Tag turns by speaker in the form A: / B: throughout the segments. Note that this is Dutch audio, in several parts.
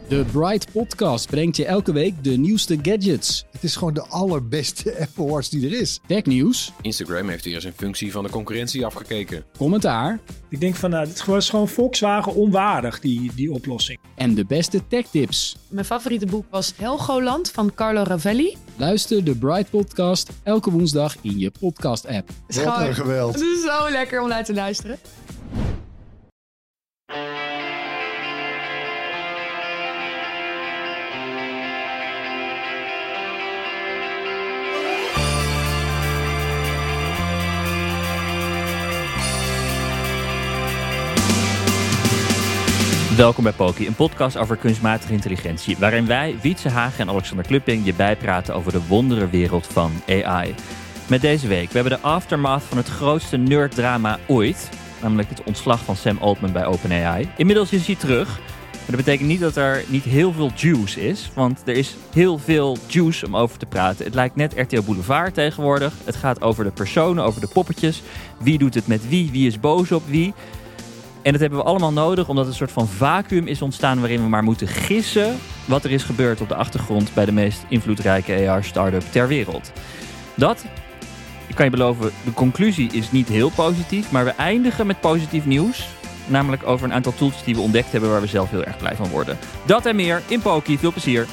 A: De Bright Podcast brengt je elke week de nieuwste gadgets.
B: Het is gewoon de allerbeste Apple Watch die er is.
A: Technieuws.
C: Instagram heeft weer eens een functie van de concurrentie afgekeken.
A: Commentaar.
D: Ik denk van, dit is gewoon Volkswagen onwaardig, die oplossing.
A: En de beste techtips.
E: Mijn favoriete boek was Helgoland van Carlo Ravelli.
A: Luister de Bright Podcast elke woensdag in je podcast-app.
B: Wat een geweld.
E: Het is zo lekker om naar te luisteren.
F: Welkom bij Poki, een podcast over kunstmatige intelligentie, waarin wij, Wietse Hagen en Alexander Klupping, je bijpraten over de wonderenwereld van AI. Met deze week, we hebben de aftermath van het grootste nerddrama ooit, namelijk het ontslag van Sam Altman bij OpenAI. Inmiddels is hij terug, maar dat betekent niet dat er niet heel veel juice is, want er is heel veel juice om over te praten. Het lijkt net RTL Boulevard tegenwoordig, het gaat over de personen, over de poppetjes, wie doet het met wie is boos op wie. En dat hebben we allemaal nodig omdat een soort van vacuüm is ontstaan waarin we maar moeten gissen wat er is gebeurd op de achtergrond bij de meest invloedrijke AR-startup ter wereld. Dat, ik kan je beloven, de conclusie is niet heel positief, maar we eindigen met positief nieuws. Namelijk over een aantal tools die we ontdekt hebben waar we zelf heel erg blij van worden. Dat en meer in Poki. Veel plezier.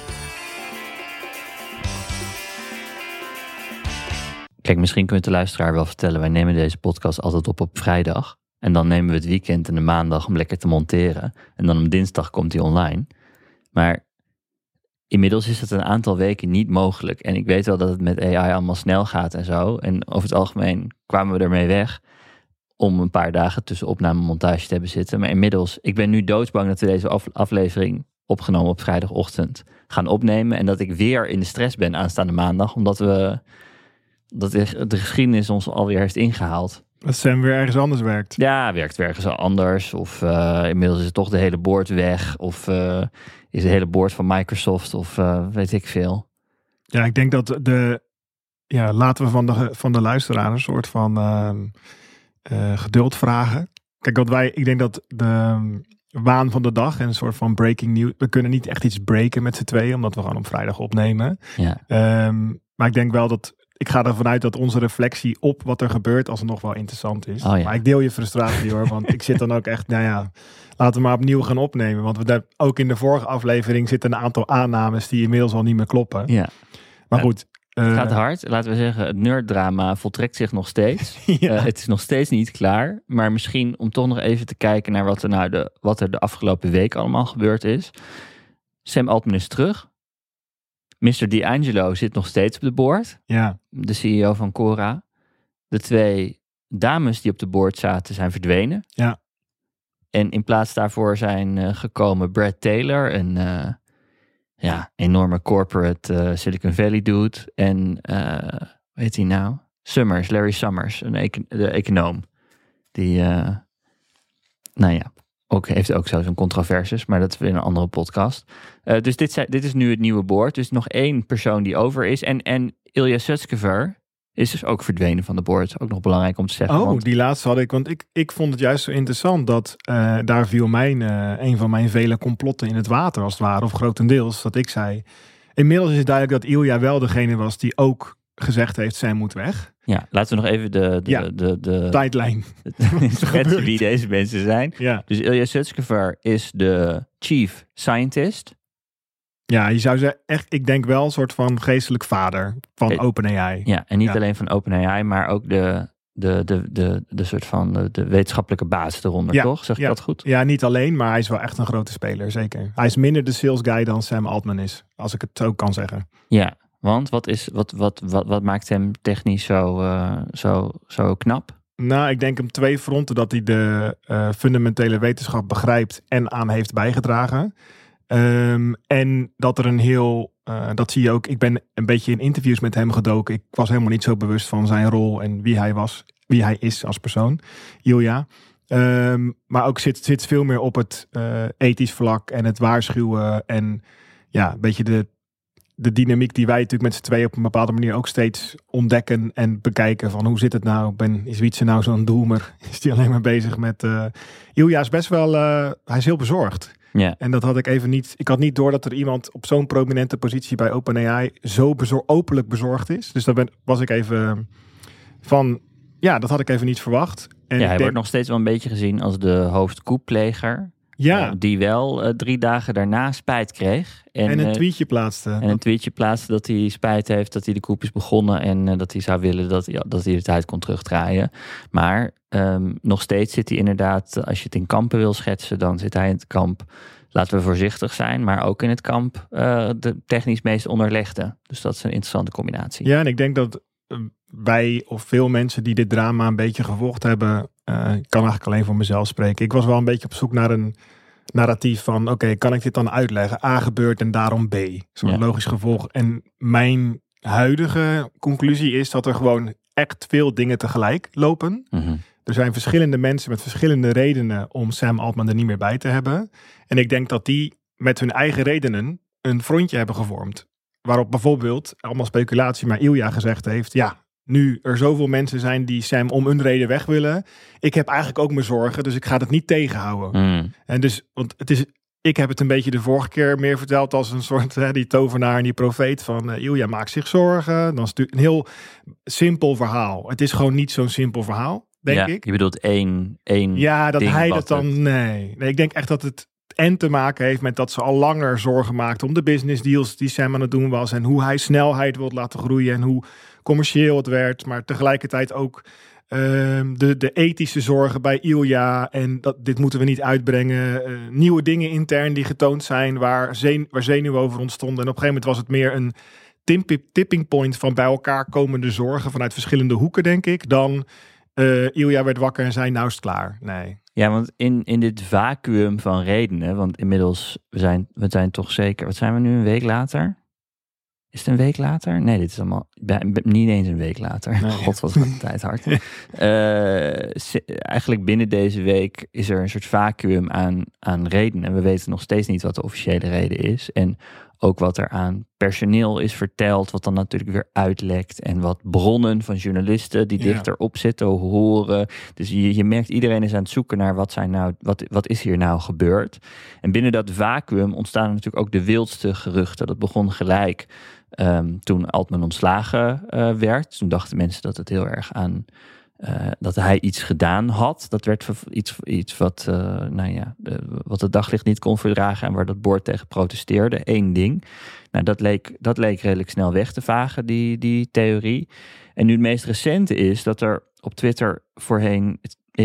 F: Kijk, misschien kunt de luisteraar wel vertellen, wij nemen deze podcast altijd op vrijdag. En dan nemen we het weekend en de maandag om lekker te monteren. En dan op dinsdag komt hij online. Maar inmiddels is het een aantal weken niet mogelijk. En ik weet wel dat het met AI allemaal snel gaat en zo. En over het algemeen kwamen we ermee weg om een paar dagen tussen opname en montage te hebben zitten. Maar inmiddels, ik ben nu doodsbang dat we deze aflevering opgenomen op vrijdagochtend gaan opnemen. En dat ik weer in de stress ben aanstaande maandag. Omdat de geschiedenis ons alweer heeft ingehaald.
G: Dat Sam weer ergens anders werkt.
F: Ja, werkt weer ergens anders. Of inmiddels is toch de hele board weg. Of is de hele board van Microsoft. Of weet ik veel.
G: Ja, ik denk dat laten we van de luisteraar een soort van geduld vragen. Kijk, ik denk dat de waan van de dag en een soort van breaking news. We kunnen niet echt iets breken met z'n tweeën, omdat we gewoon op vrijdag opnemen.
F: Ja.
G: Maar ik denk wel dat. Ik ga ervan uit dat onze reflectie op wat er gebeurt alsnog wel interessant is.
F: Oh ja.
G: Maar ik deel je frustratie hoor. Want ik zit dan ook echt, laten we maar opnieuw gaan opnemen. Want ook in de vorige aflevering zitten een aantal aannames die inmiddels al niet meer kloppen.
F: Ja.
G: Maar goed.
F: Het gaat hard. Laten we zeggen, het nerddrama voltrekt zich nog steeds.
G: Ja.
F: Het is nog steeds niet klaar. Maar misschien om toch nog even te kijken naar wat er de afgelopen week allemaal gebeurd is. Sam Altman is terug. Mr. D'Angelo zit nog steeds op de board.
G: Ja.
F: De CEO van Quora. De 2 dames die op de board zaten zijn verdwenen.
G: Ja.
F: En in plaats daarvoor zijn gekomen Brad Taylor, een enorme corporate Silicon Valley dude. En hoe heet hij nou? Larry Summers, de econoom. Die, heeft ook zo zijn controversies, maar dat is weer een andere podcast. Dus dit is nu het nieuwe board. Dus nog 1 persoon die over is. En Ilya Sutskever is dus ook verdwenen van de board. Ook nog belangrijk om te zeggen.
G: Die laatste had ik. Want ik vond het juist zo interessant dat daar viel een van mijn vele complotten in het water als het ware. Of grotendeels, dat ik zei. Inmiddels is het duidelijk dat Ilya wel degene was die ook gezegd heeft, zij moet weg.
F: Ja, laten we nog even de
G: tijdlijn
F: schetsen wie deze mensen zijn.
G: Ja.
F: Dus Ilya Sutskever is de chief scientist.
G: Ja, je zou zeggen, echt, ik denk wel een soort van geestelijk vader van OpenAI.
F: Ja, en niet alleen van OpenAI, maar ook de soort van de wetenschappelijke basis eronder, toch? Zeg ik dat goed?
G: Ja, niet alleen, maar hij is wel echt een grote speler, zeker. Hij is minder de sales guy dan Sam Altman is, als ik het zo kan zeggen.
F: Ja, want wat maakt hem technisch zo knap?
G: Nou, ik denk op 2 fronten dat hij de fundamentele wetenschap begrijpt en aan heeft bijgedragen. En dat er dat zie je ook, ik ben een beetje in interviews met hem gedoken. Ik was helemaal niet zo bewust van zijn rol en wie hij is als persoon, Ilya. Maar ook zit veel meer op het ethisch vlak en het waarschuwen en een beetje de dynamiek die wij natuurlijk met z'n tweeën op een bepaalde manier ook steeds ontdekken en bekijken. Van hoe zit het nou? Is Wietse nou zo'n doemer? Is die alleen maar bezig met... Ilja is best wel... hij is heel bezorgd.
F: Ja.
G: En dat had ik even niet... Ik had niet door dat er iemand op zo'n prominente positie bij OpenAI zo openlijk bezorgd is. Dus daar was ik even van... Ja, dat had ik even niet verwacht. En
F: hij wordt nog steeds wel een beetje gezien als de hoofdkoeppleger.
G: Ja.
F: Die wel 3 dagen daarna spijt kreeg.
G: En een tweetje plaatste.
F: En een tweetje plaatste dat hij spijt heeft dat hij de koep is begonnen. En dat hij zou willen dat hij de tijd kon terugdraaien. Maar nog steeds zit hij inderdaad, als je het in kampen wil schetsen, dan zit hij in het kamp, laten we voorzichtig zijn, maar ook in het kamp de technisch meest onderlegde. Dus dat is een interessante combinatie.
G: Ja, en ik denk dat wij of veel mensen die dit drama een beetje gevolgd hebben, ik kan eigenlijk alleen voor mezelf spreken. Ik was wel een beetje op zoek naar een narratief van, oké, kan ik dit dan uitleggen? A gebeurt en daarom B. Zo'n logisch gevolg. En mijn huidige conclusie is dat er gewoon echt veel dingen tegelijk lopen.
F: Mm-hmm.
G: Er zijn verschillende mensen met verschillende redenen om Sam Altman er niet meer bij te hebben. En ik denk dat die met hun eigen redenen een frontje hebben gevormd. Waarop bijvoorbeeld, allemaal speculatie, maar Ilja gezegd heeft, ja, nu er zoveel mensen zijn die Sam om een reden weg willen. Ik heb eigenlijk ook mijn zorgen, dus ik ga het niet tegenhouden. En dus, want ik heb het een beetje de vorige keer meer verteld als een soort, die tovenaar en die profeet van Ilja maakt zich zorgen. Dan is het een heel simpel verhaal. Het is gewoon niet zo'n simpel verhaal, denk ik.
F: Je bedoelt één
G: ja, dat
F: ding
G: hij dat dan, nee, ik denk echt dat het en te maken heeft met dat ze al langer zorgen maakten om de business deals die Sam aan het doen was. En hoe hij snelheid wil laten groeien en hoe commercieel het werd. Maar tegelijkertijd ook de ethische zorgen bij Ilja. En dit moeten we niet uitbrengen. Nieuwe dingen intern die getoond zijn waar zenuwen over ontstonden. En op een gegeven moment was het meer een tipping point van bij elkaar komende zorgen vanuit verschillende hoeken, denk ik. Dan Ilja werd wakker en zei, nou is het klaar. Nee.
F: Ja, want in dit vacuüm van redenen, want inmiddels, we zijn toch zeker, wat zijn we nu, een week later? Is het een week later? Nee, dit is allemaal niet eens een week later. Nee. God, wat gaat de tijd hard. Eigenlijk binnen deze week is er een soort vacuüm aan redenen. En we weten nog steeds niet wat de officiële reden is. En ook wat er aan personeel is verteld, wat dan natuurlijk weer uitlekt. En wat bronnen van journalisten die dichterop zitten horen. Dus je merkt, iedereen is aan het zoeken naar wat is hier nou gebeurd. En binnen dat vacuüm ontstaan natuurlijk ook de wildste geruchten. Dat begon gelijk toen Altman ontslagen werd. Toen dachten mensen dat het heel erg aan dat hij iets gedaan had. Dat werd iets wat het daglicht niet kon verdragen en waar dat board tegen protesteerde. 1 ding. Nou, dat leek redelijk snel weg te vagen, die theorie. En nu het meest recente is dat er op Twitter voorheen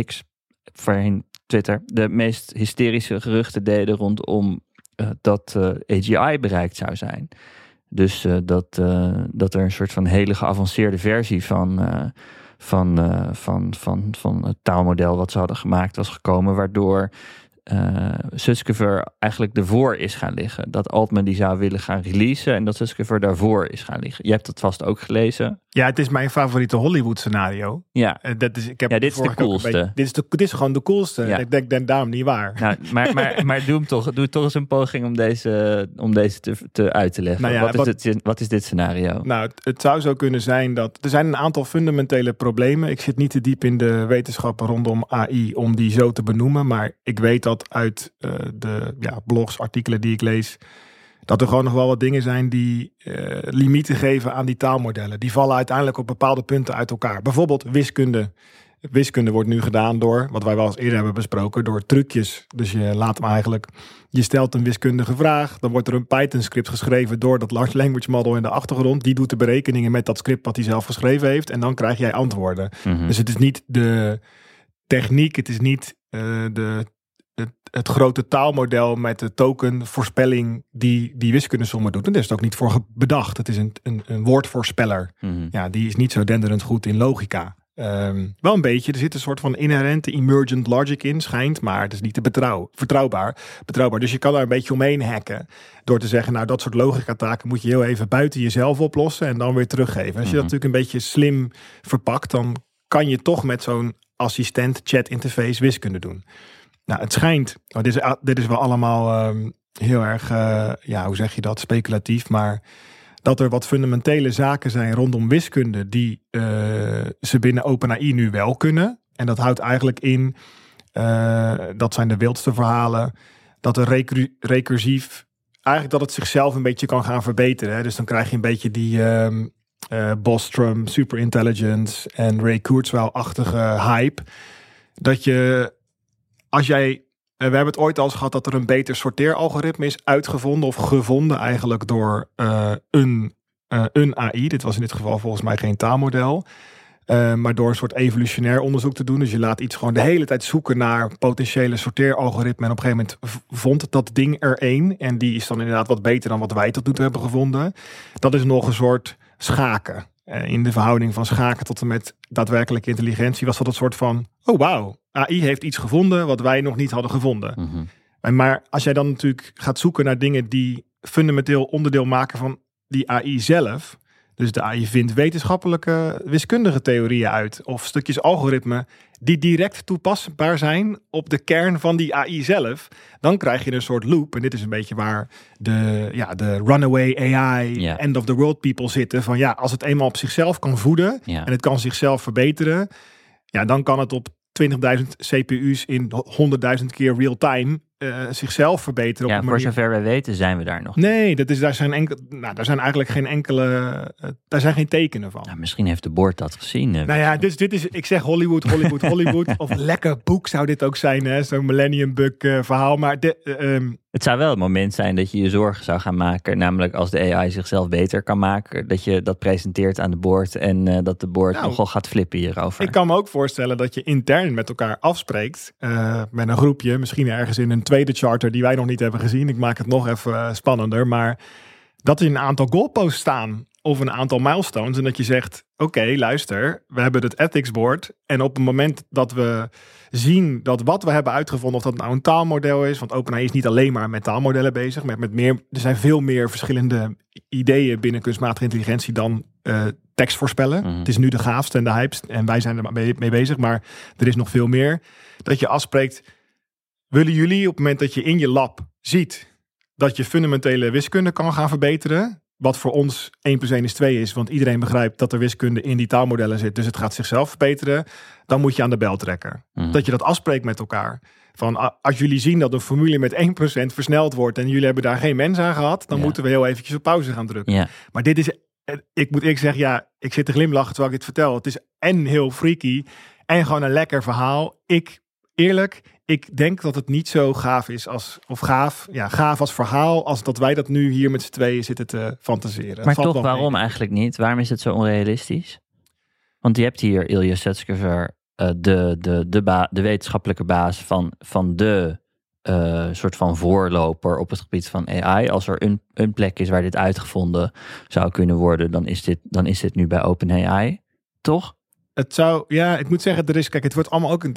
F: Twitter de meest hysterische geruchten deden rondom dat AGI bereikt zou zijn. Dus dat er een soort van hele geavanceerde versie van het taalmodel wat ze hadden gemaakt was gekomen, waardoor Suskever eigenlijk ervoor is gaan liggen. Dat Altman die zou willen gaan releasen en dat Suskever daarvoor is gaan liggen. Je hebt dat vast ook gelezen. Ja,
G: het is mijn favoriete Hollywood scenario.
F: Ja,
G: dit is
F: de coolste.
G: Dit is gewoon de coolste. Ja. Ik denk daarom niet waar.
F: Nou, maar doe toch eens een poging om deze te uit te leggen. Nou ja, wat is dit scenario?
G: Nou, het zou zo kunnen zijn dat er zijn een aantal fundamentele problemen. Ik zit niet te diep in de wetenschappen rondom AI om die zo te benoemen. Maar ik weet dat uit de blogs, artikelen die ik lees, dat er gewoon nog wel wat dingen zijn die limieten geven aan die taalmodellen. Die vallen uiteindelijk op bepaalde punten uit elkaar. Bijvoorbeeld wiskunde. Wiskunde wordt nu gedaan door, wat wij wel eens eerder hebben besproken, door trucjes. Dus je stelt een wiskundige vraag, dan wordt er een Python-script geschreven door dat large language model in de achtergrond. Die doet de berekeningen met dat script wat hij zelf geschreven heeft en dan krijg jij antwoorden. Mm-hmm. Dus het is niet de techniek, het is niet het grote taalmodel met de tokenvoorspelling die wiskundesommen doet. En daar is het ook niet voor bedacht. Het is een woordvoorspeller. Mm-hmm. Ja, die is niet zo denderend goed in logica. Wel een beetje. Er zit een soort van inherente emergent logic in, schijnt, maar het is niet te vertrouwbaar. Dus je kan daar een beetje omheen hacken door te zeggen, nou, dat soort logica-taken moet je heel even buiten jezelf oplossen en dan weer teruggeven. Als je dat natuurlijk een beetje slim verpakt, dan kan je toch met zo'n assistent chat interface wiskunde doen. Nou, het schijnt, dit is wel allemaal heel erg, hoe zeg je dat, speculatief, maar dat er wat fundamentele zaken zijn rondom wiskunde die ze binnen OpenAI nu wel kunnen. En dat houdt eigenlijk in, dat zijn de wildste verhalen, dat er recursief, eigenlijk dat het zichzelf een beetje kan gaan verbeteren. Hè? Dus dan krijg je een beetje die Bostrom, superintelligence en Ray Kurzweil-achtige hype. Dat je, als jij, we hebben het ooit al eens gehad dat er een beter sorteeralgoritme is uitgevonden of gevonden eigenlijk door een AI. Dit was in dit geval volgens mij geen taalmodel. Maar door een soort evolutionair onderzoek te doen. Dus je laat iets gewoon de hele tijd zoeken naar potentiële sorteeralgoritmen. En op een gegeven moment vond het dat ding er één. En die is dan inderdaad wat beter dan wat wij tot nu toe hebben gevonden. Dat is nog een soort schaken. In de verhouding van schaken tot en met daadwerkelijke intelligentie was dat een soort van, oh wauw, AI heeft iets gevonden wat wij nog niet hadden gevonden. Mm-hmm. Maar als jij dan natuurlijk gaat zoeken naar dingen die fundamenteel onderdeel maken van die AI zelf. Dus de AI vindt wetenschappelijke wiskundige theorieën uit of stukjes algoritme die direct toepasbaar zijn op de kern van die AI zelf. Dan krijg je een soort loop. En dit is een beetje waar de runaway AI, end of the world people zitten. Van ja, als het eenmaal op zichzelf kan voeden en het kan zichzelf verbeteren. Ja, dan kan het op 20.000 CPU's in 100.000 keer real time zichzelf verbeteren.
F: Ja, voor zover wij weten zijn we daar nog.
G: Nee, daar zijn eigenlijk geen enkele, daar zijn geen tekenen van.
F: Nou, misschien heeft de board dat gezien.
G: Nou ja, dus dit is, ik zeg Hollywood. Of lekker boek zou dit ook zijn, hè? Zo'n Millennium Bug verhaal. Maar
F: het zou wel het moment zijn dat je je zorgen zou gaan maken. Namelijk als de AI zichzelf beter kan maken. Dat je dat presenteert aan de board. En dat de board nogal gaat flippen hierover.
G: Ik kan me ook voorstellen dat je intern met elkaar afspreekt. Met een groepje. Misschien ergens in een tweede charter die wij nog niet hebben gezien. Ik maak het nog even spannender. Maar dat er een aantal goalposts staan. Of een aantal milestones. En dat je zegt, oké, luister. We hebben het ethics board. En op het moment dat we zien dat wat we hebben uitgevonden, of dat nou een taalmodel is. Want OpenAI is niet alleen maar met taalmodellen bezig. Met meer, er zijn veel meer verschillende ideeën binnen kunstmatige intelligentie dan tekst voorspellen. Mm-hmm. Het is nu de gaafste en de hypest. En wij zijn er mee bezig. Maar er is nog veel meer. Dat je afspreekt, willen jullie op het moment dat je in je lab ziet dat je fundamentele wiskunde kan gaan verbeteren. Wat voor ons 1 + 1 = 2 is. Want iedereen begrijpt dat er wiskunde in die taalmodellen zit. Dus het gaat zichzelf verbeteren. Dan moet je aan de bel trekken. Mm. Dat je dat afspreekt met elkaar. Van als jullie zien dat een formule met 1% versneld wordt. En jullie hebben daar geen mens aan gehad. Dan moeten we heel eventjes op pauze gaan drukken. Ja. Maar dit is, ik moet eerlijk zeggen, ik zit te glimlachen terwijl ik dit vertel. Het is en heel freaky. En gewoon een lekker verhaal. Ik denk dat het niet zo gaaf is gaaf als verhaal, als dat wij dat nu hier met z'n tweeën zitten te fantaseren.
F: Maar toch, waarom eigenlijk niet? Waarom is het zo onrealistisch? Want je hebt hier Ilya Sutskever, de wetenschappelijke baas van de soort van voorloper op het gebied van AI. Als er een plek is waar dit uitgevonden zou kunnen worden, dan is dit nu bij OpenAI, toch?
G: Het zou, ik moet zeggen, het wordt allemaal ook,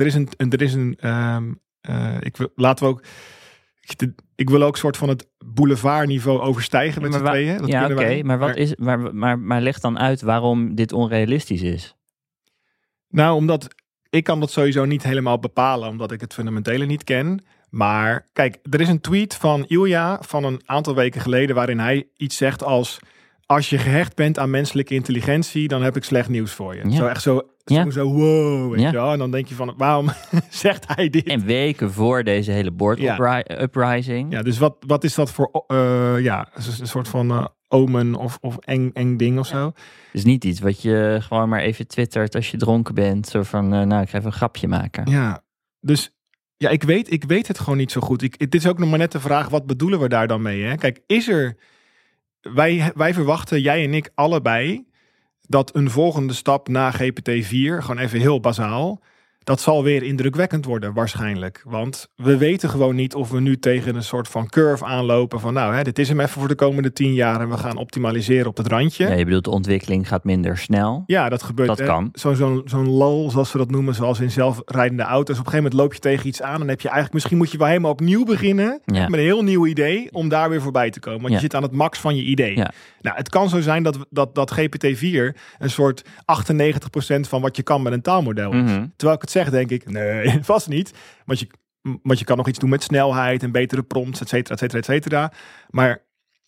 G: ik wil ook soort van het boulevardniveau overstijgen met z'n tweeën.
F: Maar leg dan uit waarom dit onrealistisch is.
G: Nou, omdat ik kan dat sowieso niet helemaal bepalen, omdat ik het fundamentele niet ken. Maar kijk, er is een tweet van Ilya van een aantal weken geleden waarin hij iets zegt als: als je gehecht bent aan menselijke intelligentie, dan heb ik slecht nieuws voor je. Ja. Zo echt zo wow, weet je wel. En dan denk je van, waarom zegt hij dit?
F: En weken voor deze hele board uprising.
G: Ja, dus wat is dat voor, een soort van omen of eng ding of zo?
F: Het is niet iets wat je gewoon maar even twittert als je dronken bent. Zo van, ik ga even een grapje maken.
G: Ja, dus ik weet het gewoon niet zo goed. Het is ook nog maar net de vraag, wat bedoelen we daar dan mee? Hè? Kijk, is er... Wij verwachten, jij en ik allebei, dat een volgende stap na GPT-4, gewoon even heel bazaal, dat zal weer indrukwekkend worden waarschijnlijk. Want we weten gewoon niet of we nu tegen een soort van curve aanlopen van dit is hem even voor de komende 10 jaar en we gaan optimaliseren op het randje.
F: Ja, je bedoelt de ontwikkeling gaat minder snel.
G: Ja, dat gebeurt.
F: Dat kan.
G: Zo'n lull, zoals ze dat noemen, zoals in zelfrijdende auto's. Op een gegeven moment loop je tegen iets aan en heb je eigenlijk, misschien moet je wel helemaal opnieuw beginnen met een heel nieuw idee om daar weer voorbij te komen. Want je zit aan het max van je idee. Ja. Nou, het kan zo zijn dat GPT-4 een soort 98% van wat je kan met een taalmodel is. Mm-hmm. Terwijl ik het zeg, denk ik, nee, vast niet. Want je kan nog iets doen met snelheid en betere prompts, et cetera, et cetera, et cetera. Maar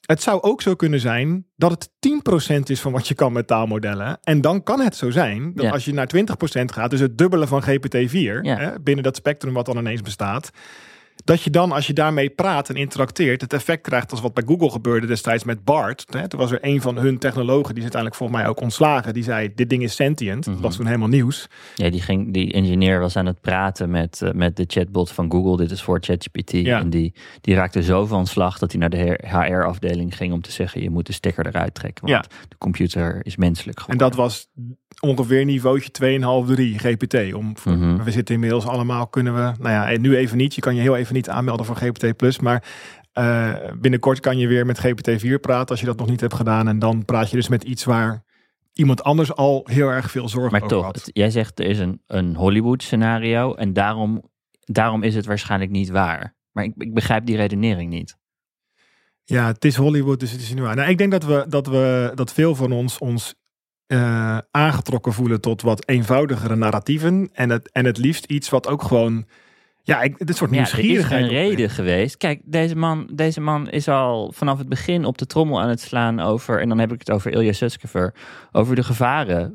G: het zou ook zo kunnen zijn dat het 10% is van wat je kan met taalmodellen. En dan kan het zo zijn dat als je naar 20% gaat, dus het dubbele van GPT-4, binnen dat spectrum wat dan ineens bestaat, dat je dan, als je daarmee praat en interacteert, het effect krijgt als wat bij Google gebeurde destijds met Bard. Toen was er een van hun technologen, die is uiteindelijk volgens mij ook ontslagen. Die zei, dit ding is sentient. Dat was toen helemaal nieuws.
F: Ja, die engineer was aan het praten met de chatbot van Google. Dit is voor ChatGPT. Ja. En die raakte zo van slag dat hij naar de HR-afdeling ging om te zeggen, je moet de stekker eruit trekken. Want de computer is menselijk geworden.
G: En dat was ongeveer niveautje 2,5, 3 GPT. We zitten inmiddels allemaal, kunnen we, en nu even niet. Je kan je heel even niet aanmelden voor GPT+. Maar binnenkort kan je weer met GPT-4 praten als je dat nog niet hebt gedaan. En dan praat je dus met iets waar iemand anders al heel erg veel zorgen over had. Maar toch,
F: jij zegt er is een Hollywood scenario en daarom is het waarschijnlijk niet waar. Maar ik begrijp die redenering niet.
G: Ja, het is Hollywood, dus het is niet waar. Nou, ik denk dat veel van ons aangetrokken voelen tot wat eenvoudigere narratieven. En het liefst iets wat ook gewoon, dit soort nieuwsgierigheid.
F: Er is een reden geweest. Kijk, deze man is al vanaf het begin op de trommel aan het slaan over, en dan heb ik het over Ilya Sutskever, over de gevaren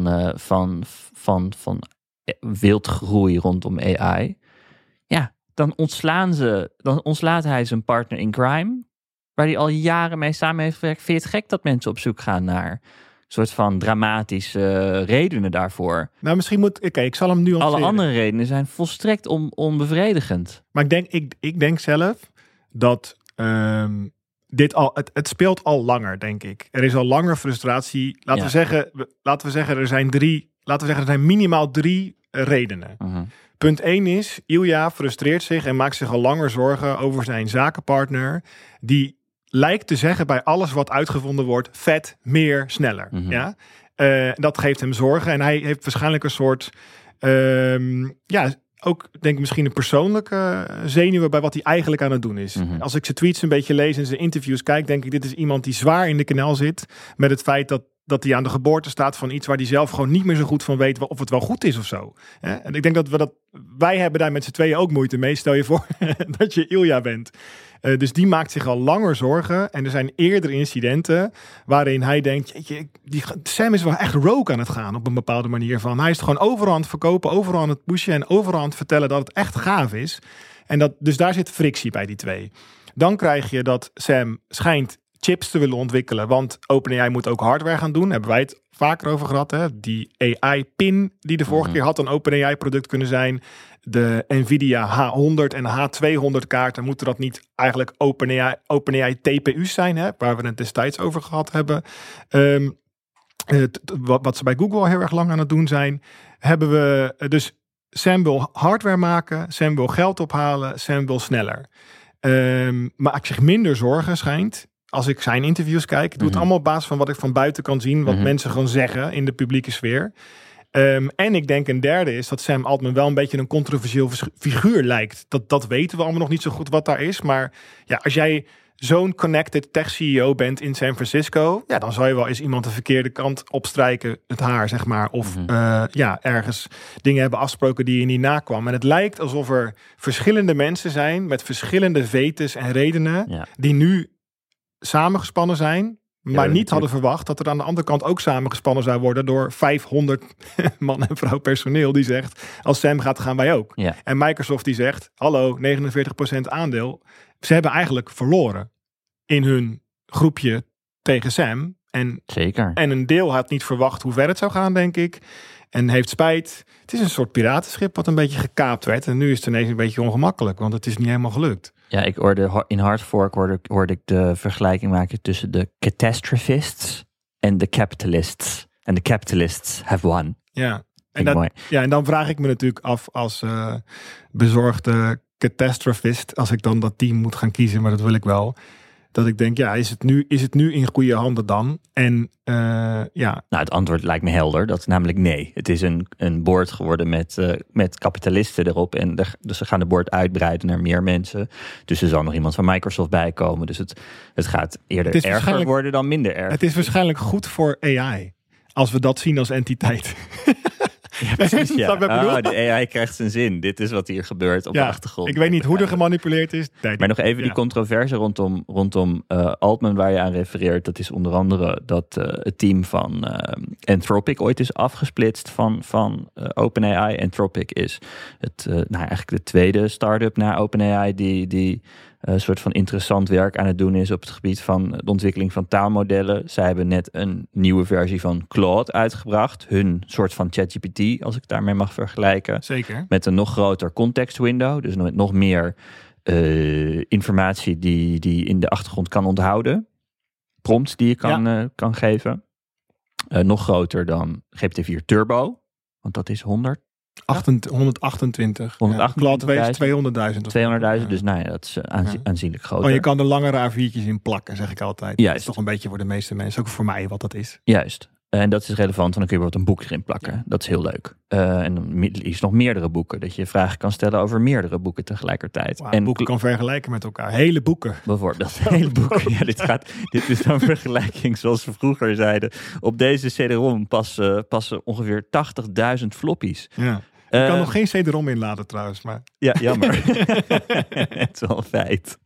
F: van wildgroei rondom AI. Ja, dan ontslaat hij zijn partner in crime, waar hij al jaren mee samen heeft gewerkt. Vind je het gek dat mensen op zoek gaan naar soort van dramatische redenen daarvoor?
G: Nou, misschien ik zal hem nuanceren.
F: Alle andere redenen zijn volstrekt onbevredigend. Maar
G: ik denk zelf dat dit al, het speelt al langer, denk ik. Er is al langer frustratie. Laten we zeggen, er zijn minimaal 3 redenen. Uh-huh. Punt 1 is, Ilya frustreert zich en maakt zich al langer zorgen over zijn zakenpartner, die lijkt te zeggen bij alles wat uitgevonden wordt, vet, meer, sneller. Mm-hmm. Ja? Dat geeft hem zorgen. En hij heeft waarschijnlijk een soort, ook denk ik misschien een persoonlijke zenuwen bij wat hij eigenlijk aan het doen is. Mm-hmm. Als ik zijn tweets een beetje lees en zijn interviews kijk, denk ik, dit is iemand die zwaar in de knel zit met het feit dat hij aan de geboorte staat van iets waar hij zelf gewoon niet meer zo goed van weet of het wel goed is of zo. En ik denk dat wij hebben daar met z'n tweeën ook moeite mee. Stel je voor dat je Ilya bent. Dus die maakt zich al langer zorgen. En er zijn eerder incidenten waarin hij denkt, Sam is wel echt rogue aan het gaan op een bepaalde manier van. Hij is het gewoon overal aan het verkopen, overal aan het pushen en overal aan het vertellen dat het echt gaaf is. En dus daar zit frictie bij die twee. Dan krijg je dat Sam schijnt chips te willen ontwikkelen, want OpenAI moet ook hardware gaan doen. Daar hebben wij het vaker over gehad. Hè? Die AI-pin die de vorige keer had een OpenAI-product kunnen zijn. De Nvidia H100 en H200 kaarten, moeten dat niet eigenlijk OpenAI TPU's zijn, hè? Waar we het destijds over gehad hebben. Wat ze bij Google al heel erg lang aan het doen zijn. Hebben we dus Sam wil hardware maken, Sam wil geld ophalen, Sam wil sneller. Maar ik zeg minder zorgen schijnt. Als ik zijn interviews kijk, ik doe het allemaal op basis van wat ik van buiten kan zien, wat mensen gewoon zeggen in de publieke sfeer. En ik denk een derde is dat Sam Altman wel een beetje een controversieel figuur lijkt. Dat weten we allemaal nog niet zo goed wat daar is. Maar ja, als jij zo'n connected tech CEO bent in San Francisco, ja, dan zou je wel eens iemand de verkeerde kant opstrijken, het haar, zeg maar. Of ergens dingen hebben afgesproken die je niet nakwam. En het lijkt alsof er verschillende mensen zijn met verschillende vetes en redenen die nu samengespannen zijn, maar niet hadden verwacht dat er aan de andere kant ook samengespannen zou worden door 500 man en vrouw personeel die zegt, als Sam gaat, gaan wij ook. Ja. En Microsoft die zegt, hallo, 49% aandeel. Ze hebben eigenlijk verloren in hun groepje tegen Sam.
F: Zeker.
G: En een deel had niet verwacht hoe ver het zou gaan, denk ik. En heeft spijt. Het is een soort piratenschip wat een beetje gekaapt werd. En nu is het ineens een beetje ongemakkelijk, want het is niet helemaal gelukt.
F: Ja, ik hoorde in Hard Fork hoorde ik de vergelijking maken tussen de catastrophists en de capitalists. En de capitalists have won.
G: Ja, en dan vraag ik me natuurlijk af als bezorgde catastrophist, als ik dan dat team moet gaan kiezen, maar dat wil ik wel. Dat ik denk, is het nu in goede handen dan? En Nou,
F: het antwoord lijkt me helder. Dat is namelijk nee. Het is een board geworden met kapitalisten erop. En dus ze gaan de board uitbreiden naar meer mensen. Dus er zal nog iemand van Microsoft bij komen. Dus het gaat eerder erger worden dan minder erg.
G: Het is waarschijnlijk goed voor AI. Als we dat zien als entiteit.
F: Ja, precies, ja.
G: Snap je wat ik bedoel?
F: De AI krijgt zijn zin. Dit is wat hier gebeurt op de achtergrond.
G: Ik weet niet hoe er gemanipuleerd is. Nee,
F: maar nog even die controverse rondom Altman waar je aan refereert. Dat is onder andere dat het team van Anthropic ooit is afgesplitst van OpenAI. Anthropic is eigenlijk de tweede start-up na OpenAI die een soort van interessant werk aan het doen is op het gebied van de ontwikkeling van taalmodellen. Zij hebben net een nieuwe versie van Claude uitgebracht. Hun soort van ChatGPT, als ik daarmee mag vergelijken.
G: Zeker.
F: Met een nog groter context window. Dus met nog meer informatie die in de achtergrond kan onthouden. Prompts die je kan geven. Nog groter dan GPT-4 Turbo. Want dat is
G: 128. Claude weegt 200.000.
F: 200.000, dus dat is aanzienlijk groter.
G: Je kan er langere A4'tjes in plakken, zeg ik altijd.
F: Juist.
G: Dat is toch een beetje voor de meeste mensen, ook voor mij wat dat is.
F: Juist. En dat is relevant, want dan kun je bijvoorbeeld een boek erin plakken. Ja. Dat is heel leuk. En dan is nog meerdere boeken. Dat je vragen kan stellen over meerdere boeken tegelijkertijd.
G: En boeken kan vergelijken met elkaar. Hele boeken.
F: Bijvoorbeeld, hele boeken. Ja, dit is dan vergelijking zoals we vroeger zeiden. Op deze CD-ROM passen ongeveer 80.000 floppies.
G: Ja. Je kan nog geen CD-ROM inladen trouwens. Maar...
F: Ja, jammer. Het is wel een feit.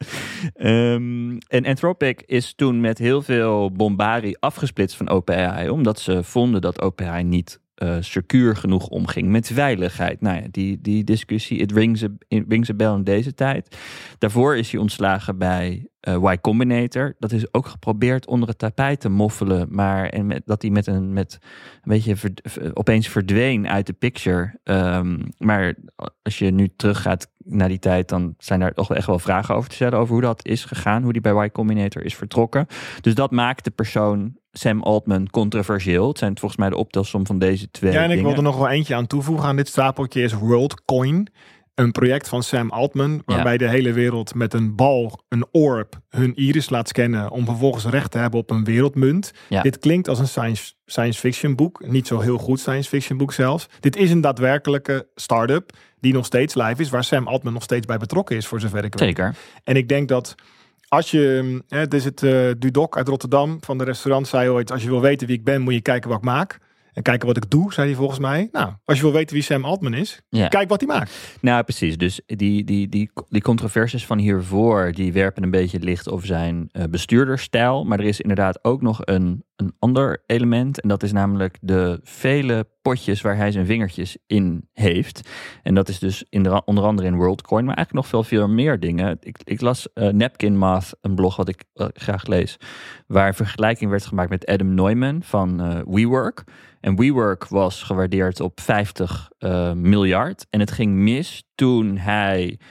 F: En Anthropic is toen met heel veel bombarie afgesplitst van OpenAI. Omdat ze vonden dat OpenAI niet secuur genoeg omging met veiligheid. Nou ja, die discussie, it rings a bell in deze tijd. Daarvoor is hij ontslagen bij Y Combinator. Dat is ook geprobeerd onder het tapijt te moffelen, maar dat hij met een beetje opeens verdween uit de picture. Maar als je nu teruggaat naar die tijd, dan zijn daar toch echt wel vragen over te stellen over hoe dat is gegaan, hoe die bij Y Combinator is vertrokken. Dus dat maakt de persoon Sam Altman controversieel. Het zijn volgens mij de optelsom van deze twee dingen.
G: Ja, en ik wil er nog wel eentje aan toevoegen aan dit stapeltje is WorldCoin. Een project van Sam Altman, waarbij de hele wereld met een bal, een orb, hun iris laat scannen om vervolgens recht te hebben op een wereldmunt. Ja. Dit klinkt als een science fiction boek. Niet zo heel goed science fiction boek zelfs. Dit is een daadwerkelijke start-up die nog steeds live is, waar Sam Altman nog steeds bij betrokken is, voor zover ik weet.
F: Zeker.
G: En ik denk dat als je, het is het Dudok uit Rotterdam van de restaurant, zei ooit, als je wil weten wie ik ben, moet je kijken wat ik maak. En kijken wat ik doe, zei hij volgens mij. Nou, als je wil weten wie Sam Altman is, kijk wat hij maakt.
F: Nou, precies. Dus die controversies van hiervoor, die werpen een beetje licht over zijn bestuurdersstijl. Maar er is inderdaad ook nog een ander element. En dat is namelijk de vele potjes waar hij zijn vingertjes in heeft. En dat is dus onder andere in WorldCoin, maar eigenlijk nog veel meer dingen. Ik las Napkin Math, een blog wat ik graag lees, waar een vergelijking werd gemaakt met Adam Neumann van WeWork. En WeWork was gewaardeerd op 50 miljard. En het ging mis toen hij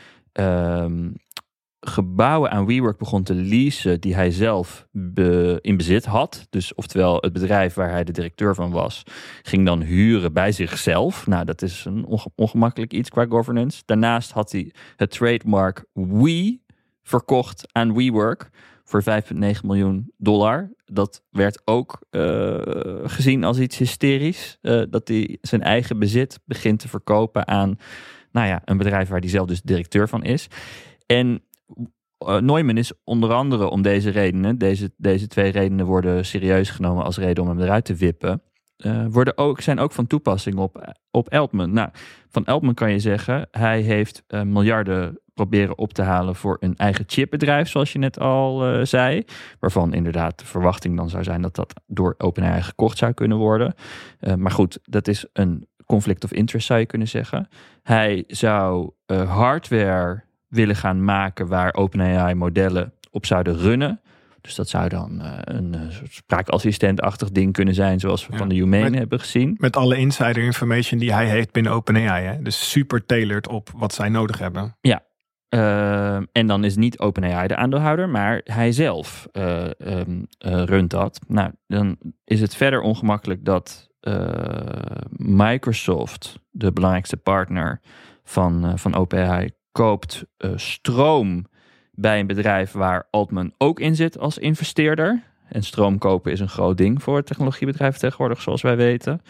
F: gebouwen aan WeWork begon te leasen die hij zelf in bezit had. Dus oftewel het bedrijf waar hij de directeur van was, ging dan huren bij zichzelf. Nou, dat is een ongemakkelijk iets qua governance. Daarnaast had hij het trademark We verkocht aan WeWork voor $5,9 miljoen. Dat werd ook gezien als iets hysterisch. Dat hij zijn eigen bezit begint te verkopen aan een bedrijf waar hij zelf dus directeur van is. En Neumann is onder andere om deze redenen, deze twee redenen worden serieus genomen als reden om hem eruit te wippen, zijn ook van toepassing op Altman. Nou, van Altman kan je zeggen, hij heeft miljarden proberen op te halen voor een eigen chipbedrijf, zoals je net al zei. Waarvan inderdaad de verwachting dan zou zijn dat dat door OpenAI gekocht zou kunnen worden. Maar goed, dat is een conflict of interest, zou je kunnen zeggen. Hij zou hardware willen gaan maken waar OpenAI modellen op zouden runnen. Dus dat zou dan een soort spraakassistent-achtig ding kunnen zijn, zoals we van de Humane hebben gezien.
G: Met alle insider information die hij heeft binnen OpenAI. Hè? Dus super tailored op wat zij nodig hebben.
F: Ja. En dan is niet OpenAI de aandeelhouder, maar hij zelf runt dat. Nou, dan is het verder ongemakkelijk dat Microsoft, de belangrijkste partner van OpenAI, koopt stroom bij een bedrijf waar Altman ook in zit als investeerder. En stroom kopen is een groot ding voor technologiebedrijven tegenwoordig, zoals wij weten.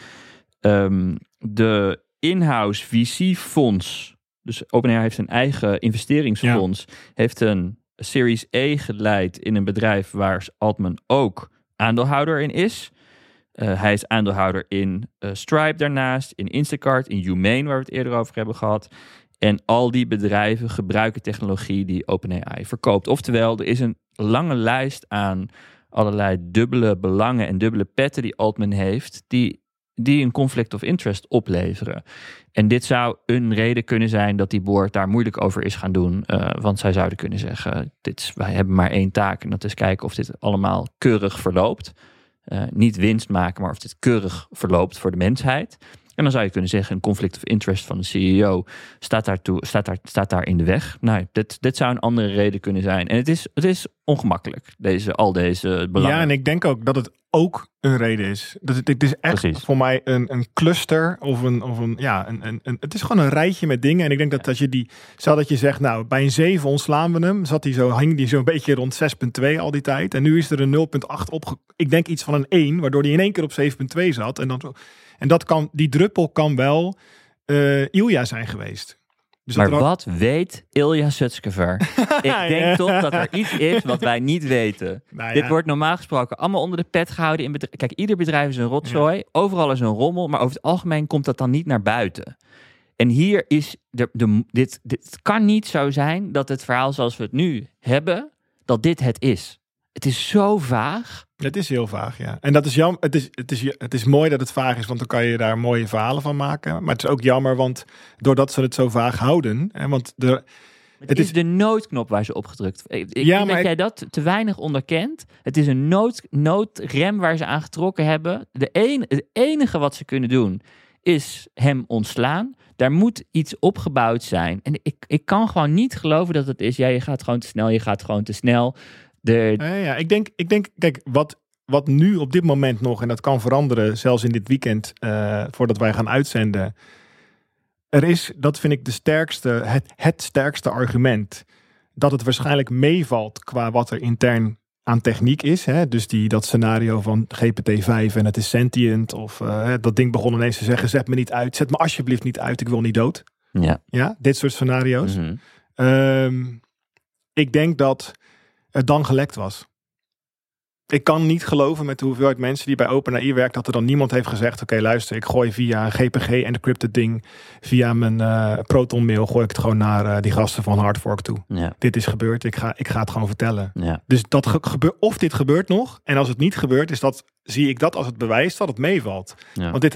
F: De in-house VC-fonds, dus OpenAI heeft een eigen investeringsfonds, heeft een Series A geleid in een bedrijf waar Altman ook aandeelhouder in is. Hij is aandeelhouder in Stripe daarnaast, in Instacart, in Humane, waar we het eerder over hebben gehad. En al die bedrijven gebruiken technologie die OpenAI verkoopt. Oftewel, er is een lange lijst aan allerlei dubbele belangen en dubbele petten die Altman heeft, die een conflict of interest opleveren. En dit zou een reden kunnen zijn dat die board daar moeilijk over is gaan doen. Want zij zouden kunnen zeggen, wij hebben maar 1 taak en dat is kijken of dit allemaal keurig verloopt. Niet winst maken, maar of dit keurig verloopt voor de mensheid. En dan zou je kunnen zeggen, een conflict of interest van de CEO staat daar in de weg. Nou, dit zou een andere reden kunnen zijn. En het is ongemakkelijk, al deze belangen.
G: Ja, en ik denk ook dat het ook een reden is. Het is echt voor mij een cluster of het is gewoon een rijtje met dingen. En ik denk dat als je stel dat je zegt, nou, bij een 7 ontslaan we hem, hing die zo'n beetje rond 6,2 al die tijd. En nu is er een 0,8 ik denk iets van een 1, waardoor die in één keer op 7,2 zat. En die druppel kan wel Ilya zijn geweest. Dus
F: maar wat weet Ilya Sutskever? Ik denk toch dat er iets is wat wij niet weten. Dit wordt normaal gesproken allemaal onder de pet gehouden in bedrijven. Kijk, ieder bedrijf is een rotzooi. Ja. Overal is een rommel. Maar over het algemeen komt dat dan niet naar buiten. En hier is dit kan niet zo zijn dat het verhaal zoals we het nu hebben, dat dit het is. Het is zo vaag.
G: Het is heel vaag, ja. En dat is jammer. Het is mooi dat het vaag is, want dan kan je daar mooie verhalen van maken. Maar het is ook jammer, want doordat ze het zo vaag houden. Het is
F: de noodknop waar ze opgedrukt. Ik denk dat jij dat te weinig onderkent. Het is een noodrem waar ze aan getrokken hebben. Het enige wat ze kunnen doen is hem ontslaan. Daar moet iets opgebouwd zijn. En ik kan gewoon niet geloven dat het is. Ja, je gaat gewoon te snel.
G: Ik denk, kijk, wat nu op dit moment nog, en dat kan veranderen, zelfs in dit weekend, voordat wij gaan uitzenden. Dat vind ik het sterkste argument, dat het waarschijnlijk meevalt qua wat er intern aan techniek is. Hè? Dus dat scenario van GPT-5 en het is sentient, of dat ding begon ineens te zeggen, zet me niet uit, zet me alsjeblieft niet uit, ik wil niet dood. Ja, dit soort scenario's. Mm-hmm. Ik denk dat het dan gelekt was. Ik kan niet geloven met de hoeveelheid mensen die bij OpenAI werken, dat er dan niemand heeft gezegd, oké, luister, ik gooi via een GPG encrypted ding, via mijn Proton mail, gooi ik het gewoon naar die gasten van Hardfork toe. Ja. Dit is gebeurd, ik ga het gewoon vertellen. Ja. Dus of dit gebeurt nog, en als het niet gebeurt, zie ik dat als het bewijs dat het meevalt. Ja. Want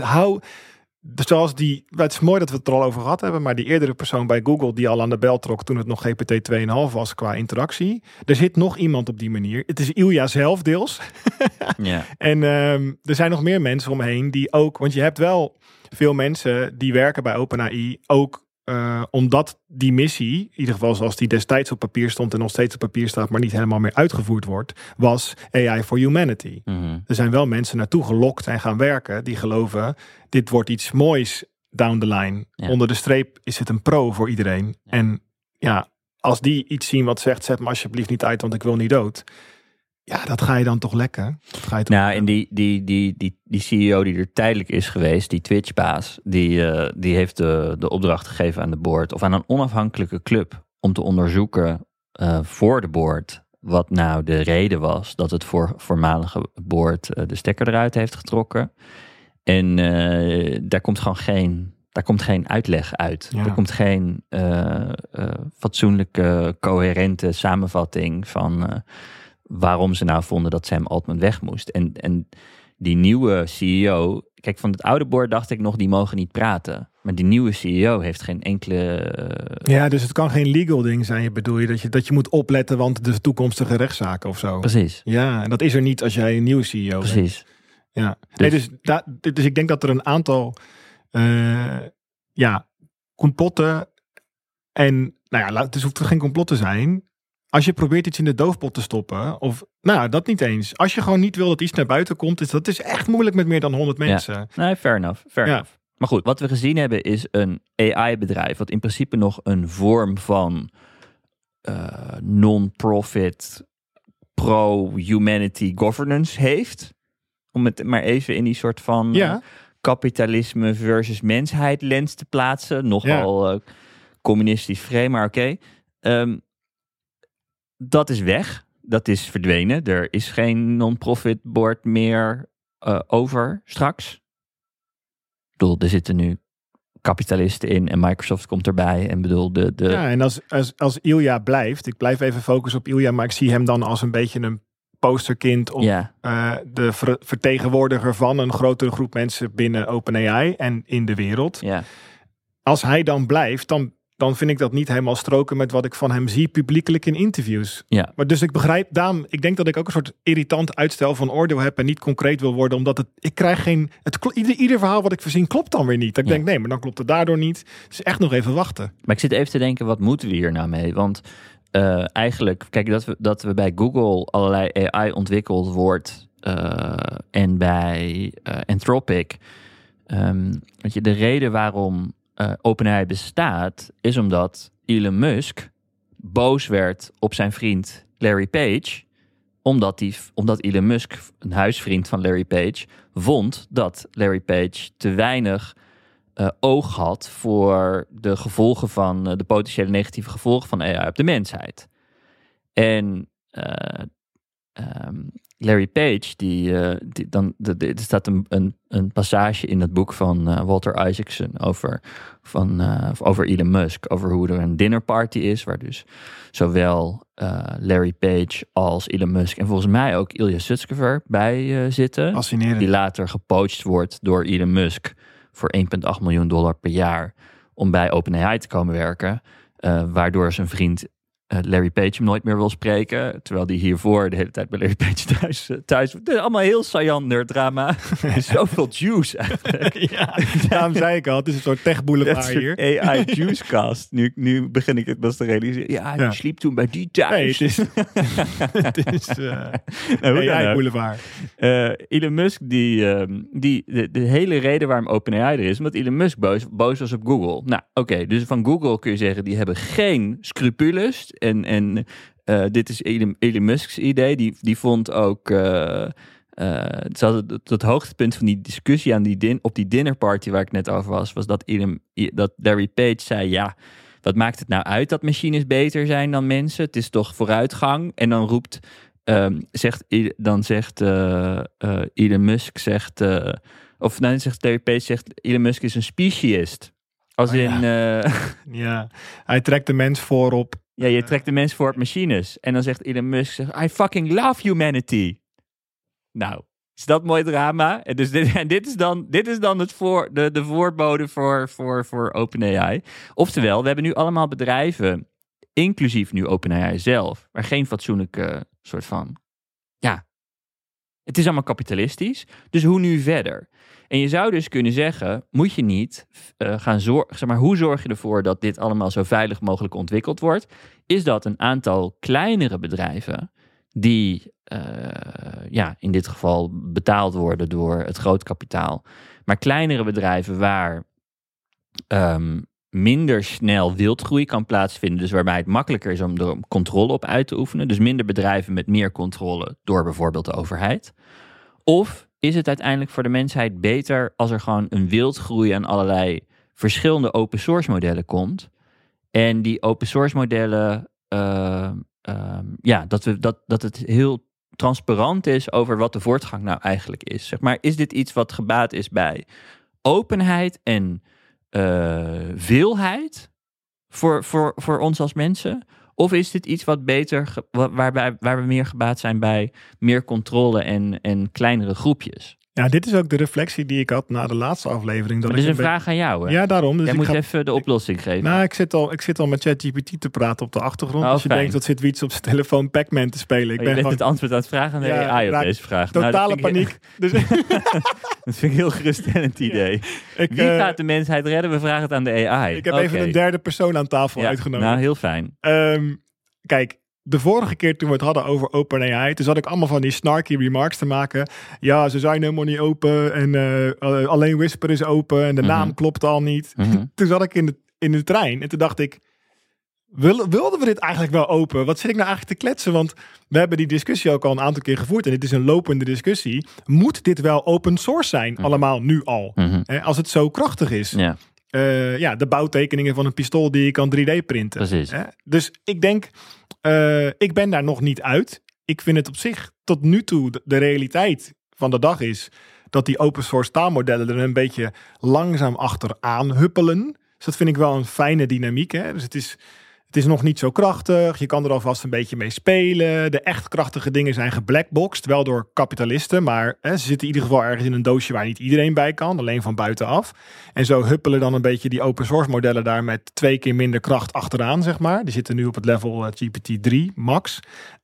G: het is mooi dat we het er al over gehad hebben, maar die eerdere persoon bij Google die al aan de bel trok toen het nog GPT 2,5 was qua interactie. Er zit nog iemand op die manier. Het is Ilya zelf deels. Ja. En er zijn nog meer mensen omheen die ook, want je hebt wel veel mensen die werken bij OpenAI ook omdat die missie, in ieder geval zoals die destijds op papier stond en nog steeds op papier staat, maar niet helemaal meer uitgevoerd wordt, was AI for Humanity. Mm-hmm. Er zijn wel mensen naartoe gelokt en gaan werken die geloven, dit wordt iets moois down the line. Ja. Onder de streep is het een pro voor iedereen. Ja. En ja, als die iets zien wat zegt, zet me alsjeblieft niet uit, want ik wil niet dood. Ja, dat ga je dan toch lekken?
F: En die CEO die er tijdelijk is geweest, die Twitch-baas, die heeft de opdracht gegeven aan de board of aan een onafhankelijke club om te onderzoeken voor de board wat nou de reden was dat het voormalige board de stekker eruit heeft getrokken. En daar komt geen uitleg uit. Ja. Er komt geen fatsoenlijke, coherente samenvatting van waarom ze nou vonden dat Sam Altman weg moest. En die nieuwe CEO, kijk, van het oude board dacht ik nog, die mogen niet praten. Maar die nieuwe CEO heeft geen enkele...
G: Ja, dus het kan geen legal ding zijn, bedoel je? Dat je moet opletten, want de toekomstige rechtszaken of zo.
F: Precies.
G: Ja, en dat is er niet als jij een nieuwe CEO bent.
F: Precies.
G: Ja. Dus ik denk dat er een aantal complotten en, het hoeft er geen complot te zijn. Als je probeert iets in de doofpot te stoppen, of dat niet eens. Als je gewoon niet wil dat iets naar buiten komt, dat is echt moeilijk met meer dan 100 mensen.
F: Ja. Nee, fair enough. Maar goed, wat we gezien hebben is een AI-bedrijf, wat in principe nog een vorm van non-profit, pro-humanity governance heeft. Om het maar even in die soort van kapitalisme versus mensheid lens te plaatsen. Nogal communistisch vreemd, maar oké. Dat is weg. Dat is verdwenen. Er is geen non-profit board meer over straks. Ik bedoel, er zitten nu kapitalisten in en Microsoft komt erbij. En bedoel,
G: Ja, en als Ilya blijft, ik blijf even focussen op Ilya, maar ik zie hem dan als een beetje een posterkind of de vertegenwoordiger van een grotere groep mensen binnen OpenAI en in de wereld.
F: Ja.
G: Als hij dan blijft, dan vind ik dat niet helemaal stroken met wat ik van hem zie publiekelijk in interviews.
F: Ja.
G: Maar dus ik begrijp, daarom, ik denk dat ik ook een soort irritant uitstel van oordeel heb en niet concreet wil worden, omdat ik krijg geen, ieder verhaal wat ik verzin klopt dan weer niet. Dat ik denk, nee, maar dan klopt het daardoor niet. Dus echt nog even wachten.
F: Maar ik zit even te denken, wat moeten we hier nou mee? Want eigenlijk, kijk, dat we bij Google allerlei AI ontwikkeld wordt en bij Anthropic. Weet je, de reden waarom OpenAI bestaat, is omdat Elon Musk boos werd op zijn vriend Larry Page, omdat Elon Musk, een huisvriend van Larry Page, vond dat Larry Page te weinig oog had voor de gevolgen van de potentiële negatieve gevolgen van AI op de mensheid. En Larry Page, er staat een passage in het boek van Walter Isaacson over Elon Musk, over hoe er een dinnerparty is, waar dus zowel Larry Page als Elon Musk en volgens mij ook Ilya Sutskever bij zitten.
G: Fascinerend.
F: Die later gepoacht wordt door Elon Musk voor $1,8 miljoen per jaar om bij OpenAI te komen werken, waardoor zijn vriend Larry Page hem nooit meer wil spreken, terwijl die hiervoor de hele tijd bij Larry Page thuis het is allemaal heel saillant nerddrama. Zoveel juice eigenlijk.
G: Ja, daarom zei ik al, het is een soort tech boulevard hier.
F: AI Juicecast. Nu begin ik het pas te realiseren. Ja, je sliep toen bij die thuis.
G: Nee, het is AI boulevard.
F: Elon Musk, de hele reden waarom OpenAI er is, omdat Elon Musk boos was op Google. Nou, oké, dus van Google kun je zeggen, die hebben geen scrupules. En dit is Elon Musk's idee. Die vond ook het hoogtepunt van die discussie op die dinnerparty waar ik net over was dat Larry Page zei, ja, wat maakt het nou uit dat machines beter zijn dan mensen? Het is toch vooruitgang? En dan zegt Elon Musk, zegt Larry Page, zegt Elon Musk is een speciest.
G: Ja, hij trekt de mens voor op.
F: Ja, je trekt de mens voor op machines. En dan zegt Elon Musk, I fucking love humanity. Nou, is dat mooi drama? En dus dit is dan de voorbode voor OpenAI. Oftewel, we hebben nu allemaal bedrijven, inclusief nu OpenAI zelf, waar geen fatsoenlijke soort van, ja, het is allemaal kapitalistisch. Dus hoe nu verder? En je zou dus kunnen zeggen, moet je niet gaan zorgen, hoe zorg je ervoor dat dit allemaal zo veilig mogelijk ontwikkeld wordt? Is dat een aantal kleinere bedrijven die in dit geval betaald worden door het grootkapitaal, maar kleinere bedrijven waar minder snel wildgroei kan plaatsvinden, dus waarbij het makkelijker is om er controle op uit te oefenen. Dus minder bedrijven met meer controle door bijvoorbeeld de overheid. Of is het uiteindelijk voor de mensheid beter als er gewoon een wildgroei aan allerlei verschillende open source modellen komt? En die open source modellen, dat het heel transparant is over wat de voortgang nou eigenlijk is. Zeg maar, is dit iets wat gebaat is bij openheid en veelheid voor ons als mensen? Of is dit iets wat beter, waar we meer gebaat zijn bij meer controle en kleinere groepjes?
G: Ja, dit is ook de reflectie die ik had na de laatste aflevering.
F: Dat is een vraag aan jou, hè?
G: Ja, daarom. Dus
F: jij moet even de oplossing geven.
G: Nou, ik zit al met ChatGPT te praten op de achtergrond.
F: Oh,
G: als je denkt, dat zit Wiets op zijn telefoon Pac-Man te spelen.
F: Je bent het antwoord aan het vragen aan de AI op deze vraag.
G: Totale paniek.
F: Dat vind ik een heel geruststellend idee. Wie gaat de mensheid redden? We vragen het aan de AI.
G: Ik heb even een derde persoon aan tafel uitgenodigd.
F: Nou, heel fijn.
G: Kijk, de vorige keer toen we het hadden over OpenAI, toen zat ik allemaal van die snarky remarks te maken. Ja, ze zijn helemaal niet open en alleen Whisper is open en de naam klopt al niet. Toen zat ik in de trein en toen dacht ik, wilden we dit eigenlijk wel open? Wat zit ik nou eigenlijk te kletsen? Want we hebben die discussie ook al een aantal keer gevoerd en dit is een lopende discussie. Moet dit wel open source zijn? Allemaal nu al. Als het zo krachtig is.
F: Ja.
G: De bouwtekeningen van een pistool die je kan 3D printen.
F: Precies.
G: Dus ik denk, ik ben daar nog niet uit. Ik vind het op zich tot nu toe de realiteit van de dag is dat die open source taalmodellen er een beetje langzaam achteraan huppelen. Dus dat vind ik wel een fijne dynamiek. Hè? Dus het is nog niet zo krachtig. Je kan er alvast een beetje mee spelen. De echt krachtige dingen zijn geblackboxed. Wel door kapitalisten. Maar ze zitten in ieder geval ergens in een doosje waar niet iedereen bij kan. Alleen van buitenaf. En zo huppelen dan een beetje die open source modellen daar met 2 keer minder kracht achteraan, zeg maar. Die zitten nu op het level GPT-3 max.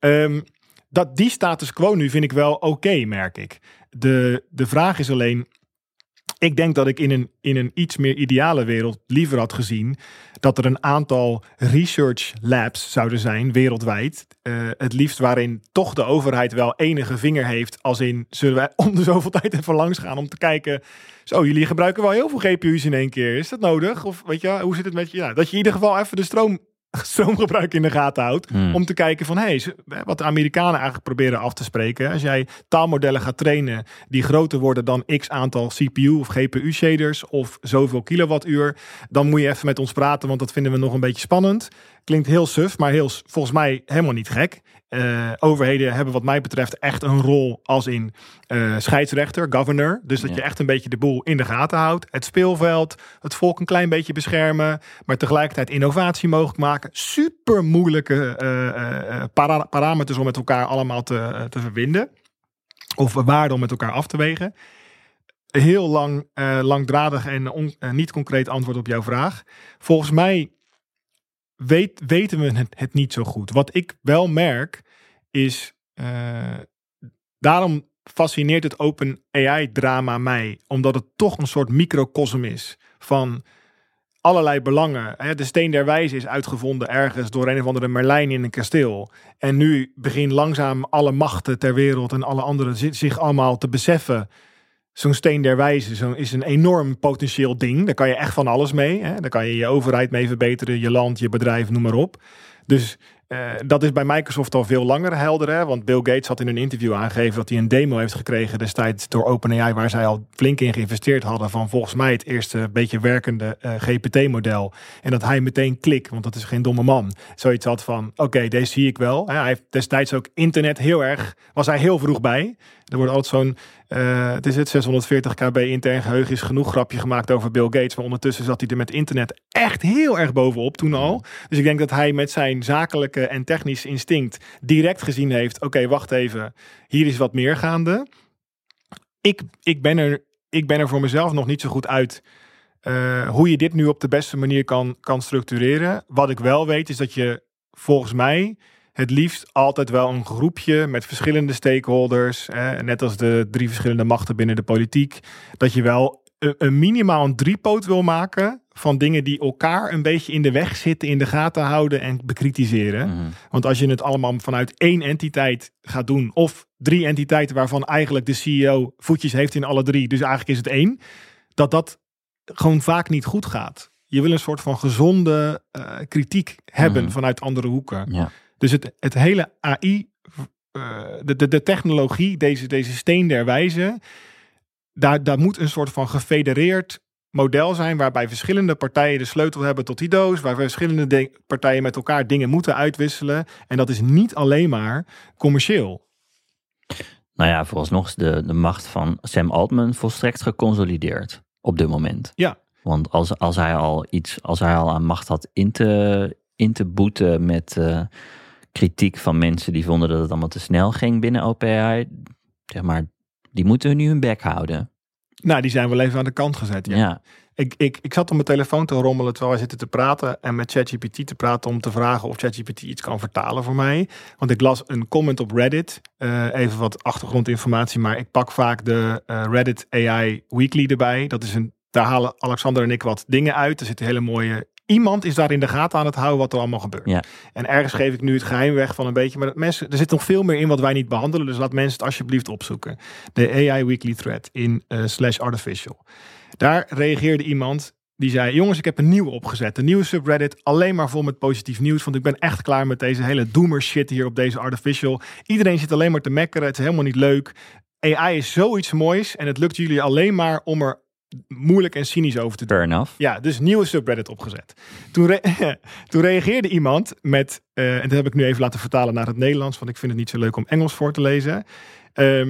G: Die status quo nu vind ik wel oké, merk ik. De vraag is alleen, ik denk dat ik in een iets meer ideale wereld liever had gezien dat er een aantal research labs zouden zijn wereldwijd. Het liefst waarin toch de overheid wel enige vinger heeft, als in zullen wij om de zoveel tijd even langs gaan om te kijken, zo, jullie gebruiken wel heel veel GPU's in één keer. Is dat nodig? Of weet je, hoe zit het met je? Ja, dat je in ieder geval even de stroomgebruik in de gaten houdt. Om te kijken van, wat de Amerikanen eigenlijk proberen af te spreken. Als jij taalmodellen gaat trainen die groter worden dan x aantal CPU of GPU shaders of zoveel kilowattuur, dan moet je even met ons praten, want dat vinden we nog een beetje spannend. Klinkt heel suf, maar volgens mij helemaal niet gek. Overheden hebben wat mij betreft echt een rol als in scheidsrechter, governor. Dus dat je echt een beetje de boel in de gaten houdt. Het speelveld, het volk een klein beetje beschermen, maar tegelijkertijd innovatie mogelijk maken. Super moeilijke parameters om met elkaar allemaal te verbinden. Of waarden om met elkaar af te wegen. Heel langdradig en niet concreet antwoord op jouw vraag. Volgens mij weten we het niet zo goed. Wat ik wel merk is, daarom fascineert het Open AI drama mij, omdat het toch een soort microcosm is van allerlei belangen. De steen der wijze is uitgevonden ergens door een of andere Merlijn in een kasteel. En nu begint langzaam alle machten ter wereld en alle anderen zich allemaal te beseffen. Zo'n steen der wijze is een enorm potentieel ding. Daar kan je echt van alles mee. Daar kan je je overheid mee verbeteren, je land, je bedrijf, noem maar op. Dus dat is bij Microsoft al veel langer helder. Hè? Want Bill Gates had in een interview aangegeven dat hij een demo heeft gekregen destijds door OpenAI, waar zij al flink in geïnvesteerd hadden van volgens mij het eerste beetje werkende GPT-model. En dat hij meteen want dat is geen domme man, zoiets had van oké, deze zie ik wel. Hij heeft destijds ook internet was hij heel vroeg bij. Er wordt altijd zo'n, het is het 640 KB intern geheugen is genoeg grapje gemaakt over Bill Gates. Maar ondertussen zat hij er met internet echt heel erg bovenop toen al. Dus ik denk dat hij met zijn zakelijke en technisch instinct direct gezien heeft, oké, wacht even, hier is wat meer gaande. Ik ben er voor mezelf nog niet zo goed uit hoe je dit nu op de beste manier kan structureren. Wat ik wel weet is dat je volgens mij het liefst altijd wel een groepje met verschillende stakeholders, net als de 3 verschillende machten binnen de politiek, dat je wel een minimaal een driepoot wil maken van dingen die elkaar een beetje in de weg zitten, in de gaten houden en bekritiseren. Mm-hmm. Want als je het allemaal vanuit 1 entiteit gaat doen, of 3 entiteiten waarvan eigenlijk de CEO voetjes heeft in alle 3, dus eigenlijk is het 1, dat gewoon vaak niet goed gaat. Je wil een soort van gezonde kritiek hebben vanuit andere hoeken. Ja. Dus het hele AI, de technologie, deze steen der wijze, daar moet een soort van gefedereerd model zijn waarbij verschillende partijen de sleutel hebben tot die doos, waar verschillende partijen met elkaar dingen moeten uitwisselen. En dat is niet alleen maar commercieel.
F: Nou ja, vooralsnog is de macht van Sam Altman volstrekt geconsolideerd op dit moment. Ja. Want als hij al aan macht had in te boeten met kritiek van mensen die vonden dat het allemaal te snel ging binnen OpenAI, zeg maar, die moeten nu hun bek houden.
G: Nou, die zijn wel even aan de kant gezet. Ja. Ik zat op mijn telefoon te rommelen terwijl wij zitten te praten en met ChatGPT te praten om te vragen of ChatGPT iets kan vertalen voor mij. Want ik las een comment op Reddit, even wat achtergrondinformatie, maar ik pak vaak de Reddit AI Weekly erbij. Daar halen Alexander en ik wat dingen uit. Er zitten hele mooie. Iemand is daar in de gaten aan het houden wat er allemaal gebeurt. Ja. En ergens geef ik nu het geheim weg van een beetje. Maar er zit nog veel meer in wat wij niet behandelen. Dus laat mensen het alsjeblieft opzoeken. De AI Weekly Thread in /artificial. Daar reageerde iemand die zei: jongens, ik heb een nieuwe opgezet. Een nieuwe subreddit. Alleen maar vol met positief nieuws. Want ik ben echt klaar met deze hele doomer shit hier op deze artificial. Iedereen zit alleen maar te mekkeren. Het is helemaal niet leuk. AI is zoiets moois. En het lukt jullie alleen maar om er moeilijk en cynisch over te doen.
F: Fair enough.
G: Ja, dus nieuwe subreddit opgezet. Toen reageerde iemand met, en dat heb ik nu even laten vertalen naar het Nederlands, want ik vind het niet zo leuk om Engels voor te lezen.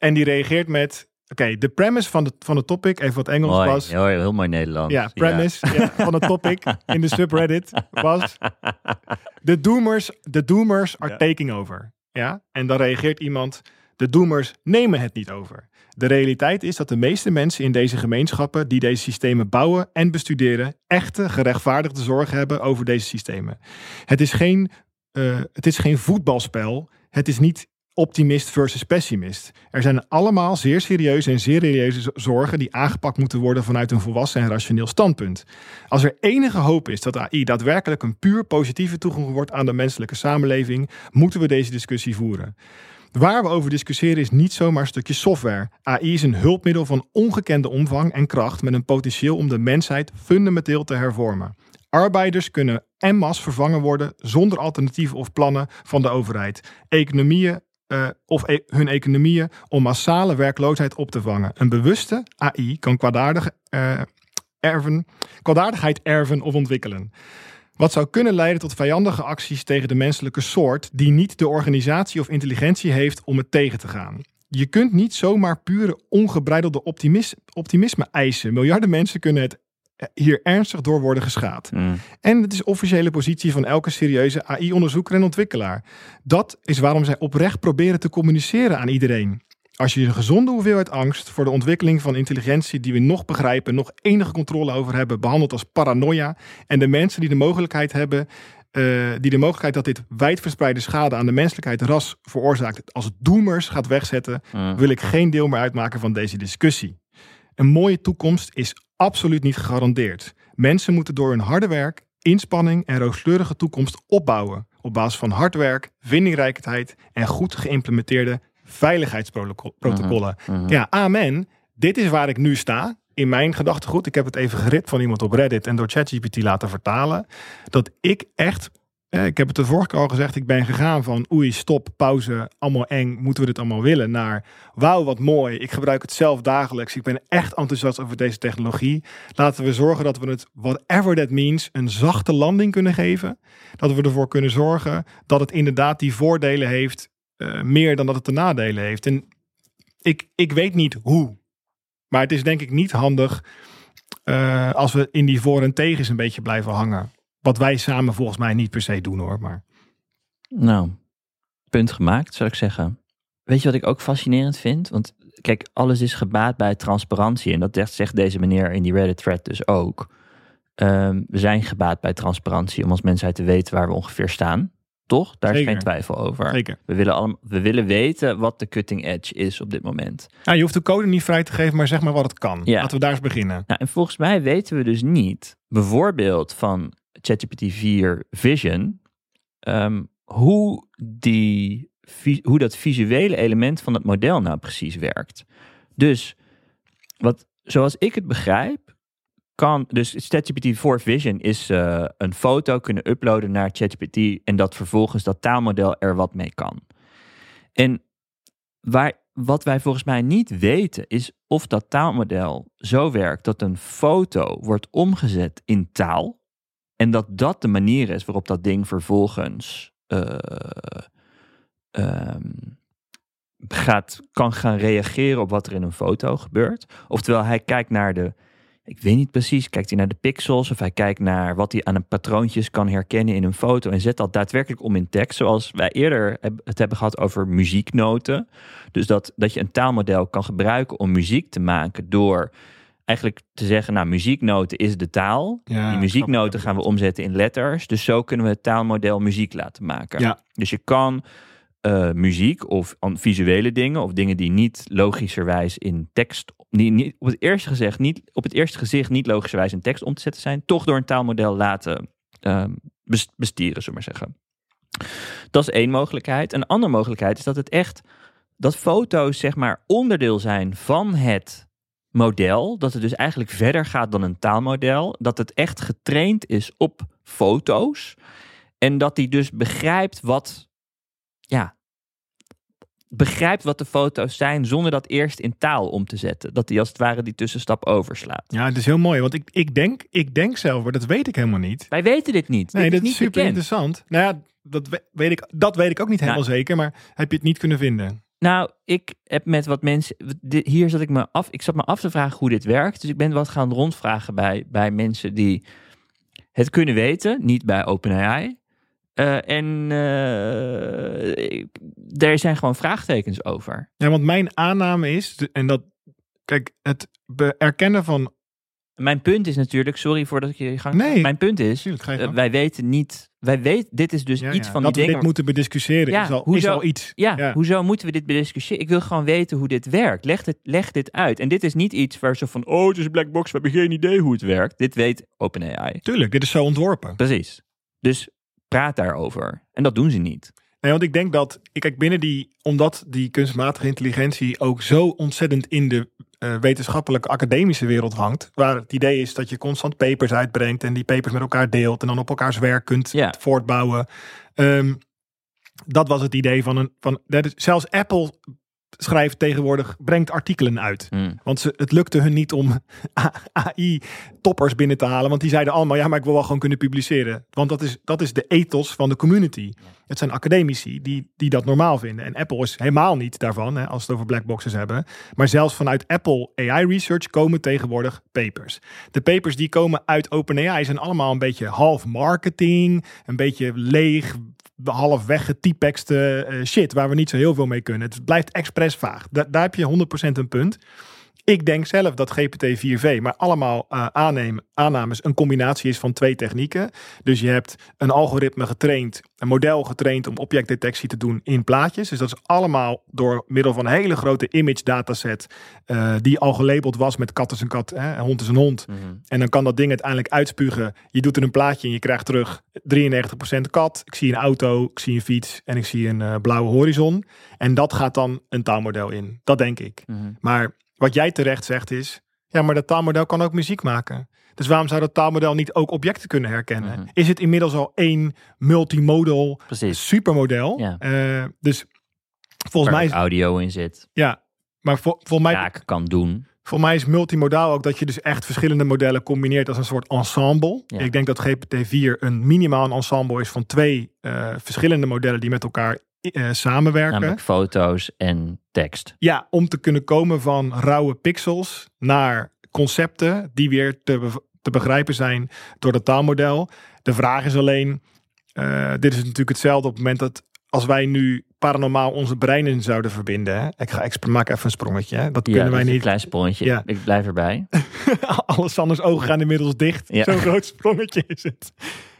G: En die reageert met... Oké, de premise van de topic, even wat Engels
F: Mooi,
G: was...
F: heel mooi Nederlands.
G: Ja, premise van het topic in de subreddit was... The doomers are taking over. Ja? En dan reageert iemand... De doomers nemen het niet over. De realiteit is dat de meeste mensen in deze gemeenschappen... die deze systemen bouwen en bestuderen... echte, gerechtvaardigde zorgen hebben over deze systemen. Het is geen voetbalspel. Het is niet... optimist versus pessimist. Er zijn allemaal zeer serieuze en zeer serieuze zorgen die aangepakt moeten worden vanuit een volwassen en rationeel standpunt. Als er enige hoop is dat AI daadwerkelijk een puur positieve toegang wordt aan de menselijke samenleving, moeten we deze discussie voeren. Waar we over discussiëren is niet zomaar een stukje software. AI is een hulpmiddel van ongekende omvang en kracht met een potentieel om de mensheid fundamenteel te hervormen. Arbeiders kunnen en masse vervangen worden zonder alternatieven of plannen van de overheid. Hun economieën om massale werkloosheid op te vangen. Een bewuste AI kan kwaadaardigheid erven of ontwikkelen. Wat zou kunnen leiden tot vijandige acties tegen de menselijke soort die niet de organisatie of intelligentie heeft om het tegen te gaan. Je kunt niet zomaar pure ongebreidelde optimisme eisen. Miljarden mensen kunnen het hier ernstig door worden geschaad. En het is officiële positie van elke serieuze AI-onderzoeker en ontwikkelaar. Dat is waarom zij oprecht proberen te communiceren aan iedereen. Als je een gezonde hoeveelheid angst voor de ontwikkeling van intelligentie die we nog begrijpen, nog enige controle over hebben, behandelt als paranoia, en de mensen die de mogelijkheid dat dit wijdverspreide schade aan de menselijkheid ras veroorzaakt als doomers gaat wegzetten, wil ik geen deel meer uitmaken van deze discussie. Een mooie toekomst is absoluut niet gegarandeerd. Mensen moeten door hun harde werk, inspanning en rooskleurige toekomst opbouwen. Op basis van hard werk, vindingrijkheid en goed geïmplementeerde veiligheidsprotocollen. Ja, amen. Dit is waar ik nu sta. In mijn gedachtegoed. Ik heb het even geript van iemand op Reddit en door ChatGPT laten vertalen. Dat ik echt... Ik heb het de vorige keer al gezegd. Ik ben gegaan van oei, stop, pauze, allemaal eng. Moeten we dit allemaal willen? Naar wauw, wat mooi. Ik gebruik het zelf dagelijks. Ik ben echt enthousiast over deze technologie. Laten we zorgen dat we het, whatever that means, een zachte landing kunnen geven. Dat we ervoor kunnen zorgen dat het inderdaad die voordelen heeft. Meer dan dat het de nadelen heeft. En ik weet niet hoe. Maar het is denk ik niet handig als we in die voor- en tegens een beetje blijven hangen. Wat wij samen volgens mij niet per se doen hoor. Maar...
F: Nou, punt gemaakt zou ik zeggen. Weet je wat ik ook fascinerend vind? Want kijk, alles is gebaat bij transparantie. En dat zegt deze meneer in die Reddit thread dus ook. We zijn gebaat bij transparantie om als mensheid te weten waar we ongeveer staan. Toch? Daar is geen twijfel over.
G: Zeker.
F: We willen weten wat de cutting edge is op dit moment.
G: Nou, je hoeft de code niet vrij te geven, maar zeg maar wat het kan.
F: Ja.
G: Laten we daar eens beginnen.
F: Nou, en volgens mij weten we dus niet, bijvoorbeeld van ChatGPT 4 Vision, hoe dat visuele element van het model nou precies werkt. Dus, zoals ik het begrijp, dus ChatGPT 4 Vision is een foto kunnen uploaden naar ChatGPT en dat vervolgens dat taalmodel er wat mee kan. En wat wij volgens mij niet weten is of dat taalmodel zo werkt dat een foto wordt omgezet in taal en dat de manier is waarop dat ding vervolgens kan gaan reageren op wat er in een foto gebeurt. Oftewel, hij kijkt naar ik weet niet precies, kijkt hij naar de pixels of hij kijkt naar wat hij aan een patroontjes kan herkennen in een foto en zet dat daadwerkelijk om in tekst, zoals wij eerder het hebben gehad over muzieknoten. Dus dat je een taalmodel kan gebruiken om muziek te maken door eigenlijk te zeggen, nou, muzieknoten is de taal.
G: Ja,
F: die muzieknoten gaan we omzetten in letters. Dus zo kunnen we het taalmodel muziek laten maken. Ja. Dus je kan muziek of visuele dingen of dingen die niet logischerwijs in tekst, niet op het eerste gezicht niet logischerwijs in tekst om te zetten zijn, toch door een taalmodel laten bestieren, zullen we maar zeggen. Dat is één mogelijkheid. Een andere mogelijkheid is dat foto's zeg maar onderdeel zijn van het model, dat het dus eigenlijk verder gaat dan een taalmodel, dat het echt getraind is op foto's en dat hij dus begrijpt wat de foto's zijn zonder dat eerst in taal om te zetten. Dat hij als het ware die tussenstap overslaat.
G: Ja, het is heel mooi, want ik denk zelf, maar dat weet ik helemaal niet.
F: Wij weten dit niet.
G: Nee,
F: dit
G: dat is super interessant. Nou ja, dat weet ik ook niet helemaal zeker, maar heb je het niet kunnen vinden?
F: Nou, ik heb met wat mensen... Hier zat ik me af... Ik zat me af te vragen hoe dit werkt. Dus ik ben wat gaan rondvragen bij mensen die het kunnen weten. Niet bij OpenAI. Er zijn gewoon vraagtekens over.
G: Ja, want mijn aanname is... En dat... Kijk, het erkennen van...
F: Mijn punt is natuurlijk... Sorry voordat ik je gang...
G: Nee.
F: Mijn punt is... wij weten niet... Dit is dus iets van
G: dat
F: die
G: we
F: dingen...
G: dit moeten bediscussiëren is al iets.
F: Ja, hoezo moeten we dit bediscussiëren? Ik wil gewoon weten hoe dit werkt. Leg dit uit. En dit is niet iets waar zo van... het is een black box, we hebben geen idee hoe het werkt. Dit weet OpenAI.
G: Tuurlijk, dit is zo ontworpen.
F: Precies. Dus praat daarover. En dat doen ze niet.
G: Nee, want ik denk dat... Kijk, omdat die kunstmatige intelligentie ook zo ontzettend in de wetenschappelijke academische wereld hangt, waar het idee is dat je constant papers uitbrengt en die papers met elkaar deelt en dan op elkaars werk kunt voortbouwen. Dat was het idee zelfs Apple schrijft tegenwoordig, brengt artikelen uit. Want het lukte hun niet om AI-toppers binnen te halen. Want die zeiden allemaal, maar ik wil wel gewoon kunnen publiceren. Want dat is de ethos van de community. Het zijn academici die dat normaal vinden. En Apple is helemaal niet daarvan, als we het over blackboxes hebben. Maar zelfs vanuit Apple AI Research komen tegenwoordig papers. De papers die komen uit OpenAI zijn allemaal een beetje half marketing, een beetje leeg, half weggetypexte shit waar we niet zo heel veel mee kunnen. Het blijft expres vaag. Daar heb je 100% een punt. Ik denk zelf dat GPT-4V, maar allemaal aannames, een combinatie is van 2 technieken. Dus je hebt een algoritme getraind, een model getraind om objectdetectie te doen in plaatjes. Dus dat is allemaal door middel van een hele grote image dataset die al gelabeld was met kat is een kat, hond is een hond. En dan kan dat ding uiteindelijk uitspugen. Je doet er een plaatje en je krijgt terug 93% kat. Ik zie een auto, ik zie een fiets en ik zie een blauwe horizon. En dat gaat dan een taalmodel in. Dat denk ik. Maar wat jij terecht zegt is, maar dat taalmodel kan ook muziek maken. Dus waarom zou dat taalmodel niet ook objecten kunnen herkennen? Is het inmiddels al 1 multimodal supermodel? Ja. Dus volgens mij is
F: audio in zit.
G: Ja, maar volgens mij
F: raak kan doen.
G: Voor mij is multimodaal ook dat je dus echt verschillende modellen combineert als een soort ensemble. Ja. Ik denk dat GPT-4 een minimaal ensemble is van 2 verschillende modellen die met elkaar samenwerken.
F: Namelijk foto's en tekst.
G: Ja, om te kunnen komen van rauwe pixels naar concepten die weer te begrijpen zijn door het taalmodel. De vraag is alleen, dit is natuurlijk hetzelfde op het moment dat als wij nu paranormaal onze breinen zouden verbinden. Hè? Ik maak even een sprongetje. Hè? Dat kunnen wij niet.
F: Een klein sprongetje. Ja. Ik blijf erbij.
G: Alessanders ogen gaan inmiddels dicht. Ja. Zo'n groot sprongetje is het.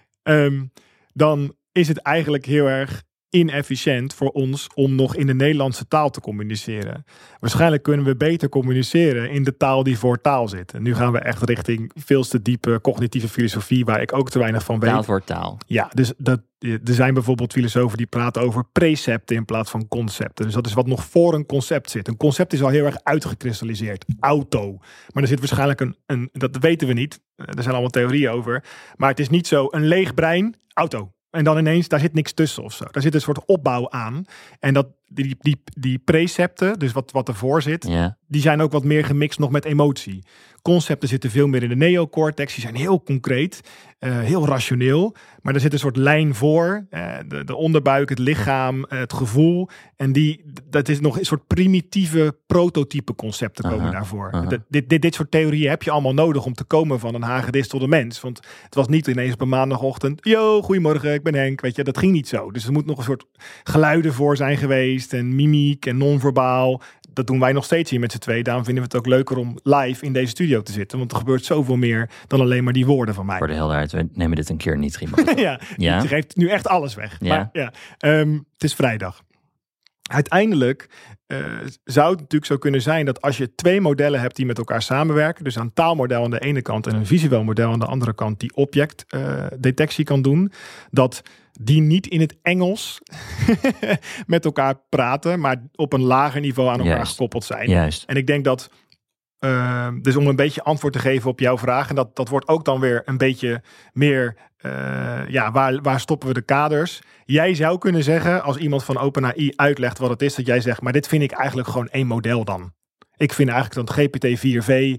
G: Dan is het eigenlijk heel erg inefficiënt voor ons om nog in de Nederlandse taal te communiceren. Waarschijnlijk kunnen we beter communiceren in de taal die voor taal zit. En nu gaan we echt richting veel te diepe cognitieve filosofie waar ik ook te weinig van weet.
F: Taal voor taal.
G: Ja, dus er zijn bijvoorbeeld filosofen die praten over precepten in plaats van concepten. Dus dat is wat nog voor een concept zit. Een concept is al heel erg uitgekristalliseerd. Auto. Maar er zit waarschijnlijk dat weten we niet. Er zijn allemaal theorieën over. Maar het is niet zo een leeg brein, auto. En dan ineens, daar zit niks tussen of zo. Daar zit een soort opbouw aan. En die precepten, dus wat ervoor zit, die zijn ook wat meer gemixt nog met emotie. Concepten zitten veel meer in de neocortex. Die zijn heel concreet, heel rationeel. Maar er zit een soort lijn voor. De onderbuik, het lichaam, het gevoel. En dat is nog een soort primitieve prototype concepten komen daarvoor. Dit soort theorieën heb je allemaal nodig om te komen van een hagedis tot een mens. Want het was niet ineens op een maandagochtend. Yo, goedemorgen, ik ben Henk. Weet je, dat ging niet zo. Dus er moet nog een soort geluiden voor zijn geweest. En mimiek en non-verbaal. Dat doen wij nog steeds hier met z'n twee. Daarom vinden we het ook leuker om live in deze studio te zitten. Want er gebeurt zoveel meer dan alleen maar die woorden van mij.
F: Voor de helderheid, we nemen dit een keer niet, Riemann.
G: ja, je geeft nu echt alles weg.
F: Ja.
G: Maar, het is vrijdag. Uiteindelijk zou het natuurlijk zo kunnen zijn dat als je 2 modellen hebt die met elkaar samenwerken, dus een taalmodel aan de ene kant en een visueel model aan de andere kant die objectdetectie kan doen, dat die niet in het Engels met elkaar praten, maar op een lager niveau aan elkaar gekoppeld zijn.
F: Juist.
G: En ik denk dat dus om een beetje antwoord te geven op jouw vraag, en dat wordt ook dan weer een beetje meer waar stoppen we de kaders? Jij zou kunnen zeggen, als iemand van OpenAI uitlegt wat het is, dat jij zegt, maar dit vind ik eigenlijk gewoon 1 model dan. Ik vind eigenlijk dat GPT-4V,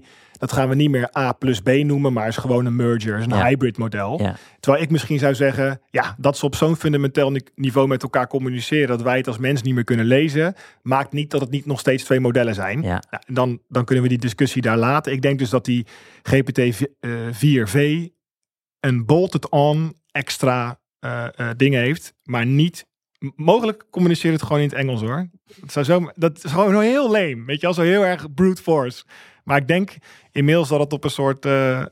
G: Dat gaan we niet meer A plus B noemen, maar is gewoon een merger, is een hybrid model.
F: Ja.
G: Terwijl ik misschien zou zeggen, dat ze op zo'n fundamenteel niveau met elkaar communiceren, dat wij het als mens niet meer kunnen lezen, maakt niet dat het niet nog steeds 2 modellen zijn.
F: Ja.
G: Nou, dan kunnen we die discussie daar laten. Ik denk dus dat die GPT-4V een bolted-on extra ding heeft, maar niet. Mogelijk communiceert het gewoon in het Engels hoor. Dat is gewoon heel lame. Weet je, al zo heel erg brute force. Maar ik denk inmiddels dat het op een soort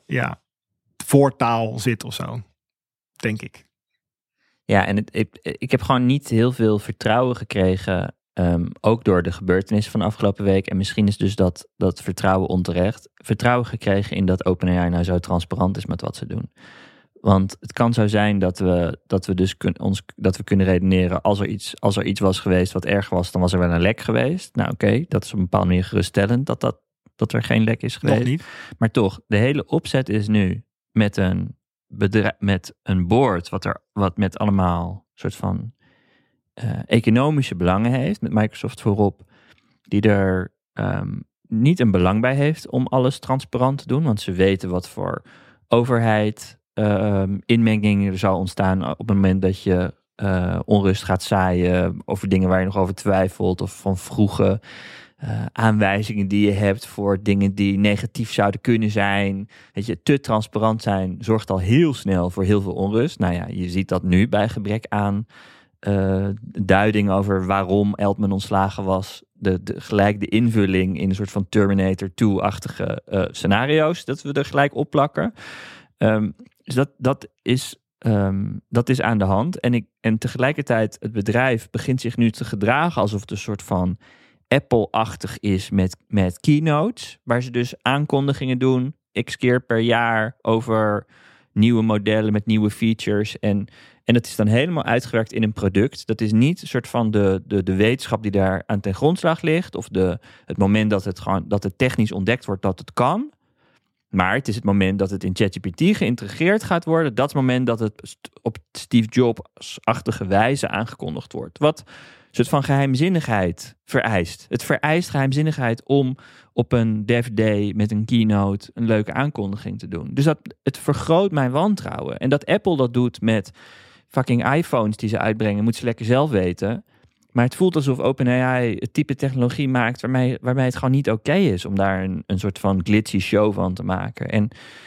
G: voortaal zit of zo. Denk ik.
F: Ja, en ik heb gewoon niet heel veel vertrouwen gekregen. Ook door de gebeurtenissen van de afgelopen week. En misschien is dus dat vertrouwen onterecht. Vertrouwen gekregen in dat OpenAI nou zo transparant is met wat ze doen. Want het kan zo zijn dat we dus kunnen redeneren, als er iets was geweest wat erg was, dan was er wel een lek geweest. Nou oké, dat is op een bepaalde manier geruststellend dat er geen lek is geweest.
G: Nog niet.
F: Maar toch, de hele opzet is nu met een board wat met allemaal soort van economische belangen heeft, met Microsoft voorop, die er niet een belang bij heeft om alles transparant te doen, want ze weten wat voor overheid inmenging er zal ontstaan op het moment dat je onrust gaat zaaien over dingen waar je nog over twijfelt of van vroege aanwijzingen die je hebt voor dingen die negatief zouden kunnen zijn. Weet je, te transparant zijn zorgt al heel snel voor heel veel onrust. Nou ja, je ziet dat nu bij gebrek aan duiding over waarom Altman ontslagen was. Gelijk de invulling in een soort van Terminator 2-achtige scenario's, dat we er gelijk op plakken. Dus dat is aan de hand. En tegelijkertijd, het bedrijf begint zich nu te gedragen alsof het een soort van Apple-achtig is met keynotes, waar ze dus aankondigingen doen, x keer per jaar over nieuwe modellen met nieuwe features. En dat is dan helemaal uitgewerkt in een product. Dat is niet een soort van de wetenschap die daar aan ten grondslag ligt, of het moment dat het technisch ontdekt wordt dat het kan. Maar het is het moment dat het in ChatGPT geïntegreerd gaat worden. Dat is het moment dat het op Steve Jobs-achtige wijze aangekondigd wordt. Wat een soort van geheimzinnigheid vereist. Het vereist geheimzinnigheid om op een DVD met een keynote een leuke aankondiging te doen. Dus het vergroot mijn wantrouwen. En dat Apple dat doet met fucking iPhones die ze uitbrengen, moet ze lekker zelf weten. Maar het voelt alsof OpenAI het type technologie maakt waarmee het gewoon niet oké is om daar een soort van glitzy show van te maken. En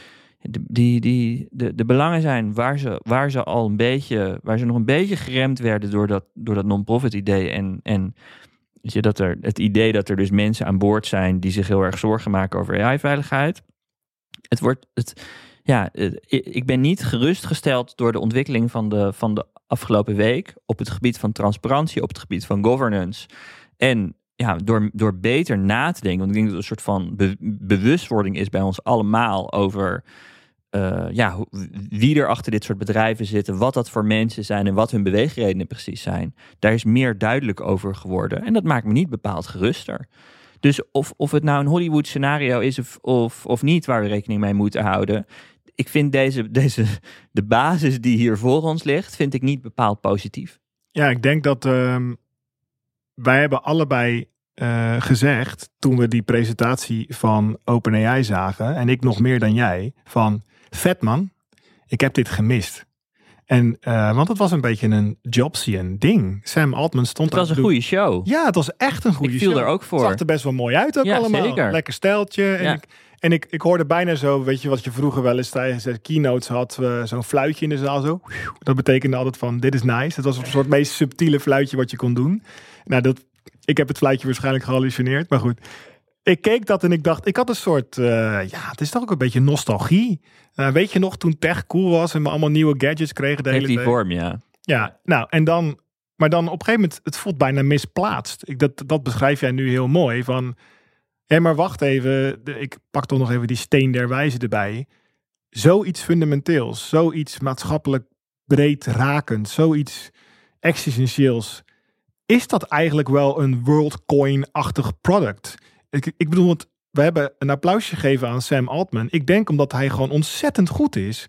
F: de belangen zijn waar ze nog een beetje geremd werden door dat non-profit idee. En weet je, het idee dat er dus mensen aan boord zijn die zich heel erg zorgen maken over AI-veiligheid. Ik ben niet gerustgesteld door de ontwikkeling van de afgelopen week op het gebied van transparantie, op het gebied van governance. En ja, door beter na te denken, want ik denk dat er een soort van bewustwording is bij ons allemaal over wie er achter dit soort bedrijven zitten, wat dat voor mensen zijn en wat hun beweegredenen precies zijn. Daar is meer duidelijk over geworden en dat maakt me niet bepaald geruster. Dus of het nou een Hollywood scenario is of niet waar we rekening mee moeten houden. Ik vind de basis die hier voor ons ligt, vind ik niet bepaald positief.
G: Ja, ik denk dat wij hebben allebei gezegd toen we die presentatie van OpenAI zagen, en ik nog meer dan jij, van vet man, ik heb dit gemist. En want het was een beetje een Jobsian ding. Sam Altman stond daar.
F: Het was een goede show.
G: Ja, het was echt een goede show.
F: Ik viel er ook voor.
G: Het zag er best wel mooi uit ook allemaal.
F: Zeker.
G: Lekker steltje. En ik hoorde bijna zo, weet je wat je vroeger wel eens tijdens de keynotes had, zo'n fluitje in de zaal zo. Dat betekende altijd van, dit is nice. Het was een soort meest subtiele fluitje wat je kon doen. Nou, ik heb het fluitje waarschijnlijk gehallucineerd, maar goed. Ik keek dat en ik dacht, ik had een soort, het is toch ook een beetje nostalgie. Weet je nog, toen tech cool was en we allemaal nieuwe gadgets kregen de hele
F: tijd.
G: tijd.
F: Vorm, ja.
G: Ja, nou, maar dan op een gegeven moment, het voelt bijna misplaatst. Dat beschrijf jij nu heel mooi, van, maar wacht even, ik pak toch nog even die steen der wijze erbij. Zoiets fundamenteels, zoiets maatschappelijk breed rakend, zoiets existentieels. Is dat eigenlijk wel een WorldCoin-achtig product? Ik bedoel, want we hebben een applausje gegeven aan Sam Altman. Ik denk omdat hij gewoon ontzettend goed is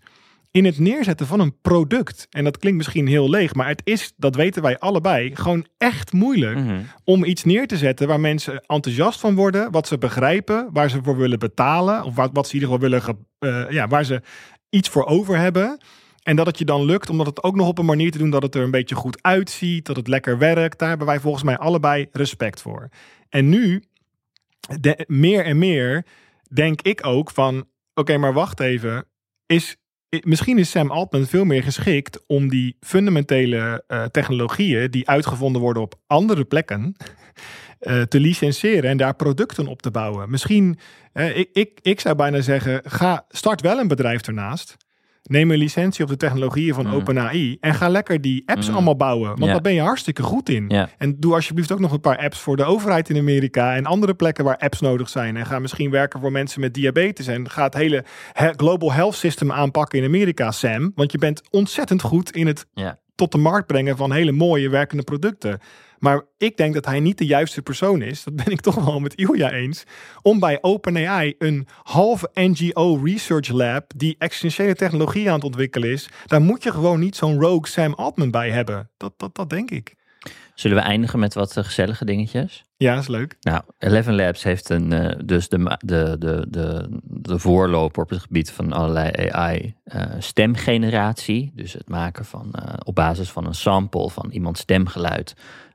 G: in het neerzetten van een product. En dat klinkt misschien heel leeg, maar het is, dat weten wij allebei, gewoon echt moeilijk om iets neer te zetten waar mensen enthousiast van worden, wat ze begrijpen, waar ze voor willen betalen, of wat ze in ieder geval willen, waar ze iets voor over hebben. En dat het je dan lukt om dat ook nog op een manier te doen dat het er een beetje goed uitziet, dat het lekker werkt. Daar hebben wij volgens mij allebei respect voor. En nu, meer en meer, denk ik ook van, oké, maar wacht even. Misschien is Sam Altman veel meer geschikt om die fundamentele technologieën die uitgevonden worden op andere plekken te licenseren en daar producten op te bouwen. Misschien, ik zou bijna zeggen, start wel een bedrijf ernaast. Neem een licentie op de technologieën van OpenAI en ga lekker die apps allemaal bouwen. Want daar ben je hartstikke goed in. Ja. En doe alsjeblieft ook nog een paar apps voor de overheid in Amerika en andere plekken waar apps nodig zijn. En ga misschien werken voor mensen met diabetes en ga het hele Global Health System aanpakken in Amerika, Sam. Want je bent ontzettend goed in het tot de markt brengen van hele mooie werkende producten. Maar ik denk dat hij niet de juiste persoon is, dat ben ik toch wel met Ilja eens, om bij OpenAI een halve NGO research lab die existentiële technologie aan het ontwikkelen is, daar moet je gewoon niet zo'n rogue Sam Altman bij hebben. Dat denk ik.
F: Zullen we eindigen met wat gezellige dingetjes?
G: Ja, dat is leuk.
F: Nou, Eleven Labs heeft dus de voorloper op het gebied van allerlei AI stemgeneratie. Dus het maken van op basis van een sample van iemands stemgeluid.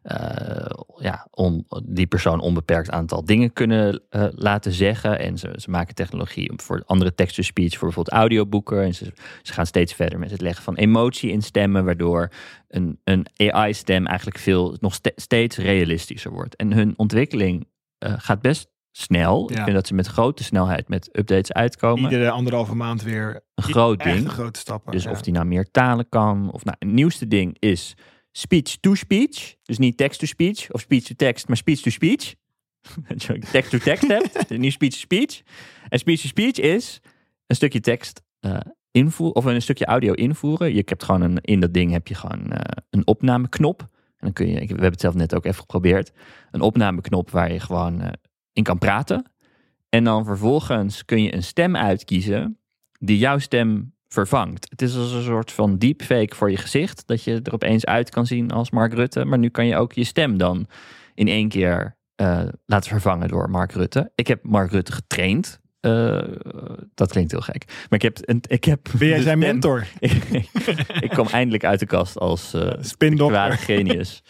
F: Om die persoon onbeperkt aantal dingen kunnen laten zeggen. En ze maken technologie voor andere text-to-speech, voor bijvoorbeeld audioboeken. En ze gaan steeds verder met het leggen van emotie in stemmen, waardoor een AI-stem eigenlijk nog steeds realistischer wordt. En hun ontwikkeling gaat best snel. Ja. Ik vind dat ze met grote snelheid met updates uitkomen.
G: Iedere 1,5 maand weer
F: een groot ding.
G: Grote stappen.
F: Dus of die nou meer talen kan. Of het nieuwste ding is speech-to-speech. Dus niet text-to-speech of speech-to-text, maar speech-to-speech. Dat je text-to-text hebt. Nu speech-to-speech. En speech-to-speech is een stukje tekst invoeren of een stukje audio invoeren. Je hebt gewoon in dat ding heb je gewoon een opnameknop. En dan kun je, we hebben het zelf net ook even geprobeerd. Een opnameknop waar je gewoon in kan praten. En dan vervolgens kun je een stem uitkiezen die jouw stem vervangt. Het is als een soort van deepfake voor je gezicht, dat je er opeens uit kan zien als Mark Rutte. Maar nu kan je ook je stem dan in één keer laten vervangen door Mark Rutte. Ik heb Mark Rutte getraind. Dat klinkt heel gek. Maar ik heb
G: ben jij zijn mentor?
F: Ik kwam eindelijk uit de kast als
G: spindokter
F: genius.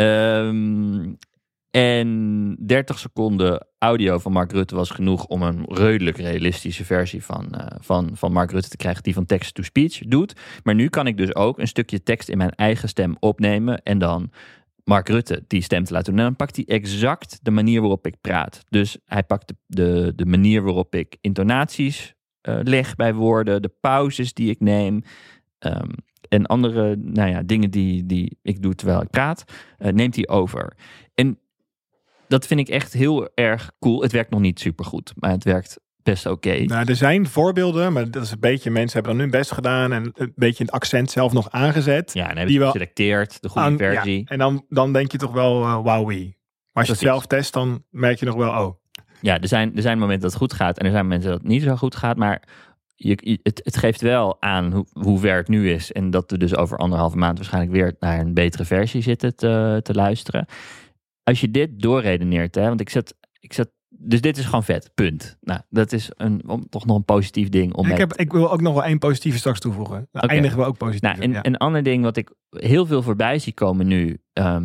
F: En 30 seconden audio van Mark Rutte was genoeg om een redelijk realistische versie van Mark Rutte te krijgen die van text-to-speech doet. Maar nu kan ik dus ook een stukje tekst in mijn eigen stem opnemen en dan Mark Rutte die stem te laten doen. En dan pakt hij exact de manier waarop ik praat. Dus hij pakt de manier waarop ik intonaties leg bij woorden, de pauzes die ik neem en andere dingen die ik doe terwijl ik praat, neemt hij over. En dat vind ik echt heel erg cool. Het werkt nog niet supergoed, maar het werkt best oké. Nou,
G: er zijn voorbeelden, maar dat is een beetje, mensen hebben dan hun best gedaan en een beetje het accent zelf nog aangezet.
F: Ja, en hebben ze geselecteerd, de goede versie.
G: Ja, en dan denk je toch wel, wauwie. Maar als je het zelf test, dan merk je nog wel, oh.
F: Ja, er zijn momenten dat het goed gaat en er zijn momenten dat het niet zo goed gaat, maar het geeft wel aan hoe ver het nu is en dat we dus over 1,5 maand waarschijnlijk weer naar een betere versie zitten te luisteren. Als je dit doorredeneert, want ik zat, dus dit is gewoon vet, punt. Nou, dat is toch nog een positief ding.
G: Ik wil ook nog wel 1 positieve straks toevoegen. Dan eindigen we ook positief.
F: Nou, een ander ding wat ik heel veel voorbij zie komen nu,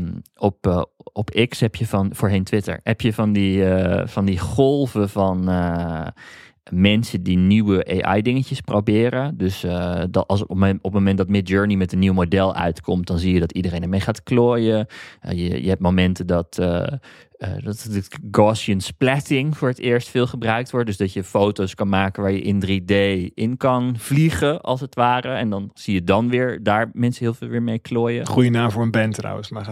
F: op X heb je voorheen Twitter, heb je van die golven van mensen die nieuwe AI-dingetjes proberen. Dus op het moment dat Midjourney met een nieuw model uitkomt, dan zie je dat iedereen ermee gaat klooien. Je hebt momenten dat het Gaussian splatting voor het eerst veel gebruikt wordt. Dus dat je foto's kan maken waar je in 3D in kan vliegen, als het ware. En dan zie je dan weer daar mensen heel veel weer mee klooien.
G: Goeie naam voor een band trouwens. Maar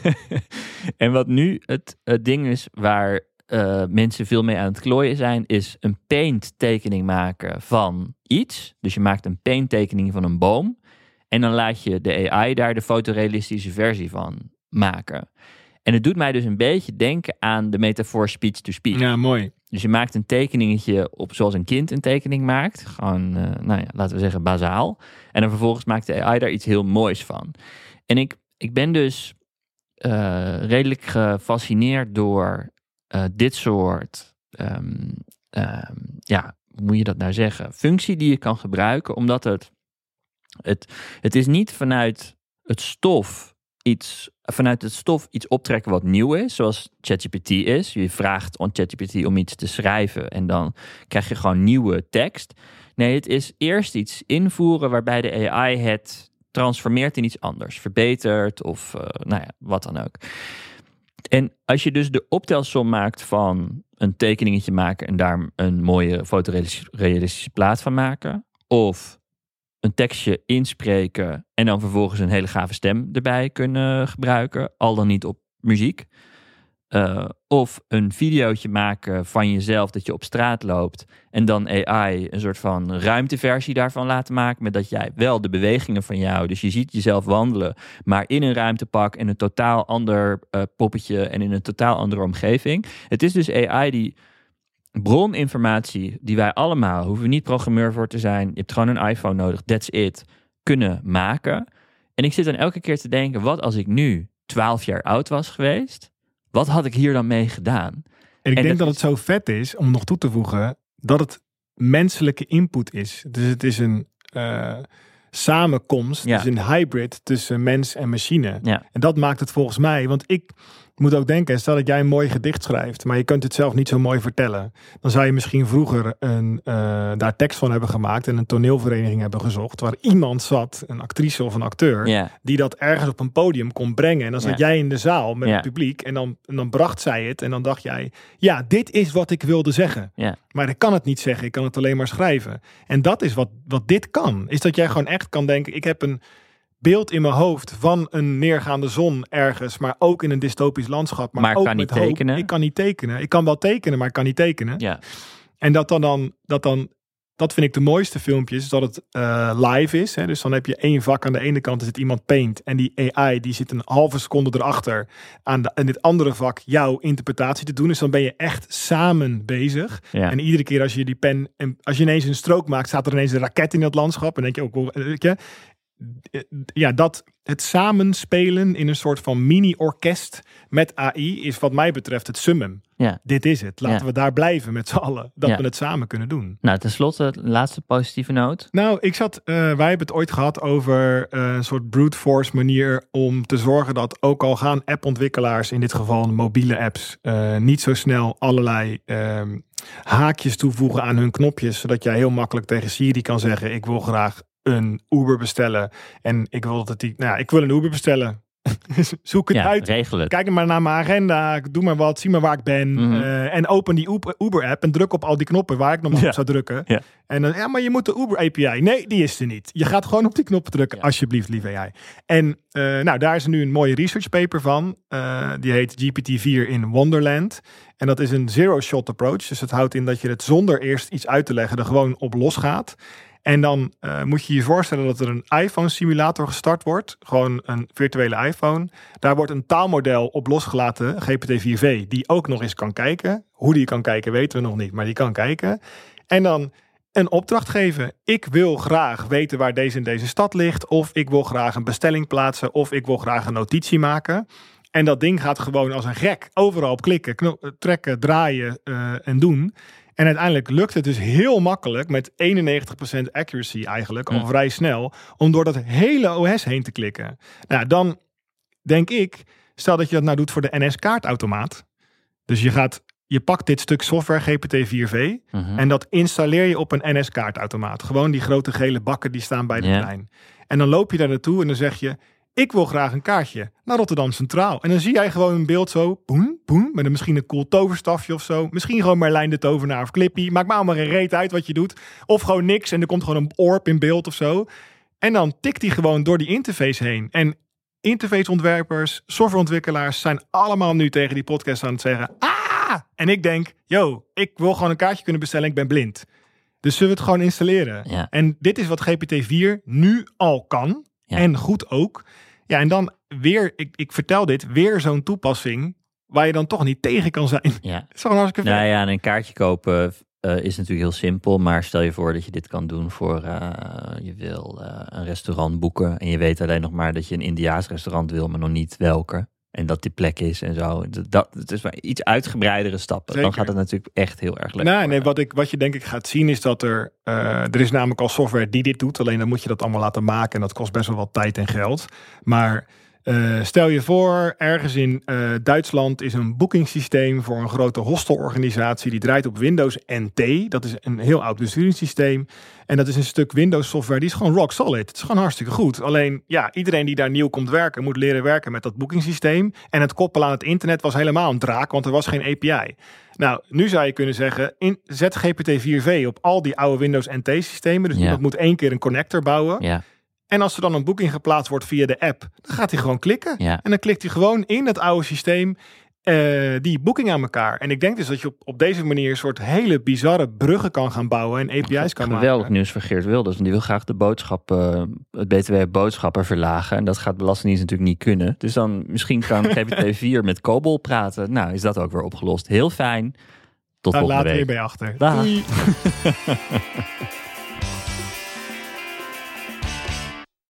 F: en wat nu het ding is waar mensen veel mee aan het klooien zijn, is een paint tekening maken van iets. Dus je maakt een paint tekening van een boom en dan laat je de AI daar de fotorealistische versie van maken. En het doet mij dus een beetje denken aan de metafoor speech-to-speech.
G: Ja, mooi.
F: Dus je maakt een tekeningetje op zoals een kind een tekening maakt. Gewoon, laten we zeggen, bazaal. En dan vervolgens maakt de AI daar iets heel moois van. En ik ben dus redelijk gefascineerd door dit soort, hoe moet je dat nou zeggen? Functie die je kan gebruiken, omdat het is niet vanuit het stof iets optrekken wat nieuw is, zoals ChatGPT is. Je vraagt aan ChatGPT om iets te schrijven en dan krijg je gewoon nieuwe tekst. Nee, het is eerst iets invoeren waarbij de AI het transformeert in iets anders, verbetert of wat dan ook. En als je dus de optelsom maakt van een tekeningetje maken en daar een mooie fotorealistische plaat van maken, of een tekstje inspreken en dan vervolgens een hele gave stem erbij kunnen gebruiken, al dan niet op muziek. Of een videootje maken van jezelf dat je op straat loopt en dan AI een soort van ruimteversie daarvan laten maken, met dat jij wel de bewegingen van jou, dus je ziet jezelf wandelen, maar in een ruimtepak en een totaal ander poppetje en in een totaal andere omgeving. Het is dus AI die broninformatie die wij allemaal, hoeven we niet programmeur voor te zijn, je hebt gewoon een iPhone nodig, that's it, kunnen maken. En ik zit dan elke keer te denken, wat als ik nu 12 jaar oud was geweest? Wat had ik hier dan mee gedaan?
G: En ik denk dat het zo vet is, om nog toe te voegen, dat het menselijke input is. Dus het is een samenkomst, dus een hybrid tussen mens en machine.
F: Ja.
G: En dat maakt het volgens mij, want ik moet ook denken, stel dat jij een mooi gedicht schrijft, maar je kunt het zelf niet zo mooi vertellen. Dan zou je misschien vroeger daar tekst van hebben gemaakt en een toneelvereniging hebben gezocht, waar iemand zat, een actrice of een acteur, die dat ergens op een podium kon brengen. En dan zat jij in de zaal met het publiek en dan bracht zij het en dan dacht jij, ja, dit is wat ik wilde zeggen. Ja. Maar ik kan het niet zeggen, ik kan het alleen maar schrijven. En dat is wat dit kan, is dat jij gewoon echt kan denken, ik heb een beeld in mijn hoofd van een neergaande zon ergens, maar ook in een dystopisch landschap. Maar ook
F: kan niet
G: hoop.
F: tekenen.
G: Ik kan niet tekenen. Ik kan wel tekenen, maar ik kan niet tekenen.
F: Ja.
G: En dat vind ik de mooiste filmpjes, dat het live is. Hè? Dus dan heb je één vak, aan de ene kant zit iemand paint en die AI die zit een halve seconde erachter in dit andere vak jouw interpretatie te doen. Dus dan ben je echt samen bezig. Ja. En iedere keer als je die pen, en als je ineens een strook maakt, staat er ineens een raket in dat landschap. En denk je ook, dat het samenspelen in een soort van mini-orkest met AI is wat mij betreft het summum. Ja. Dit is het. Laten we daar blijven met z'n allen. Dat we het samen kunnen doen.
F: Nou, tenslotte, laatste positieve noot.
G: Nou, wij hebben het ooit gehad over een soort brute force manier om te zorgen dat ook al gaan appontwikkelaars, in dit geval mobiele apps, niet zo snel allerlei haakjes toevoegen aan hun knopjes, zodat jij heel makkelijk tegen Siri kan zeggen, ik wil graag een Uber bestellen. En ik wil ik wil een Uber bestellen. Zoek het uit.
F: Regel het.
G: Kijk maar naar mijn agenda. Doe maar wat. Zie maar waar ik ben. En open die Uber-app en druk op al die knoppen waar ik normaal op zou drukken. Ja. En dan, maar je moet de Uber-API. Nee, die is er niet. Je gaat gewoon op die knoppen drukken. Alsjeblieft, lieve AI. En daar is er nu een mooie research paper van. Die heet GPT-4 in Wonderland. En dat is een zero-shot approach. Dus het houdt in dat je het zonder eerst iets uit te leggen er gewoon op los gaat. En dan moet je je voorstellen dat er een iPhone-simulator gestart wordt. Gewoon een virtuele iPhone. Daar wordt een taalmodel op losgelaten, GPT-4v, die ook nog eens kan kijken. Hoe die kan kijken weten we nog niet, maar die kan kijken. En dan een opdracht geven. Ik wil graag weten waar deze en deze stad ligt. Of ik wil graag een bestelling plaatsen. Of ik wil graag een notitie maken. En dat ding gaat gewoon als een gek overal op klikken, trekken, draaien en doen. En uiteindelijk lukt het dus heel makkelijk met 91% accuracy eigenlijk, al vrij snel, om door dat hele OS heen te klikken. Nou, dan denk ik, stel dat je dat nou doet voor de NS-kaartautomaat. Dus je pakt dit stuk software GPT-4v en dat installeer je op een NS-kaartautomaat. Gewoon die grote gele bakken die staan bij de trein. En dan loop je daar naartoe en dan zeg je, ik wil graag een kaartje naar Rotterdam Centraal. En dan zie jij gewoon een beeld zo, boem, boem, met misschien een cool toverstafje of zo. Misschien gewoon Merlijn de Tovenaar of Clippy. Maakt me allemaal geen reet uit wat je doet. Of gewoon niks en er komt gewoon een orb in beeld of zo. En dan tikt hij gewoon door die interface heen. En interfaceontwerpers, softwareontwikkelaars zijn allemaal nu tegen die podcast aan het zeggen, En ik denk, ik wil gewoon een kaartje kunnen bestellen, ik ben blind. Dus zullen we het gewoon installeren? Ja. En dit is wat GPT-4 nu al kan. Ja. En goed ook. Ja, en dan weer, ik vertel dit, weer zo'n toepassing waar je dan toch niet tegen kan zijn.
F: Ja.
G: Het is gewoon hartstikke
F: Nou ja, en een kaartje kopen is natuurlijk heel simpel. Maar stel je voor dat je dit kan doen voor... je wil een restaurant boeken. En je weet alleen nog maar dat je een Indiaas restaurant wil, maar nog niet welke. En dat die plek is en zo. Het is maar iets uitgebreidere stappen.
G: Zeker.
F: Dan gaat het natuurlijk echt heel erg leuk.
G: Nee, wat je denk ik gaat zien is dat er is namelijk al software die dit doet. Alleen dan moet je dat allemaal laten maken. En dat kost best wel wat tijd en geld. Maar stel je voor, ergens in Duitsland is een boekingssysteem voor een grote hostelorganisatie. Die draait op Windows NT. Dat is een heel oud besturingssysteem. En dat is een stuk Windows software. Die is gewoon rock solid. Het is gewoon hartstikke goed. Alleen, ja, iedereen die daar nieuw komt werken, moet leren werken met dat boekingssysteem. En het koppelen aan het internet was helemaal een draak, want er was geen API. Nou, nu zou je kunnen zeggen, zet GPT-4v op al die oude Windows NT-systemen. Dus iemand moet 1 keer een connector bouwen.
F: Ja.
G: En als er dan een boeking geplaatst wordt via de app, dan gaat hij gewoon klikken.
F: Ja.
G: En dan klikt hij gewoon in dat oude systeem die boeking aan elkaar. En ik denk dus dat je op deze manier een soort hele bizarre bruggen kan gaan bouwen en API's kan maken.
F: Geweldig nieuws voor Geert Wilders. Want die wil graag het BTW-boodschappen verlagen. En dat gaat Belastingdienst natuurlijk niet kunnen. Dus dan misschien kan GPT-4 met COBOL praten. Nou, is dat ook weer opgelost. Heel fijn. Tot volgende week.
G: Later weer bij achter.
F: Dag.
G: Doei.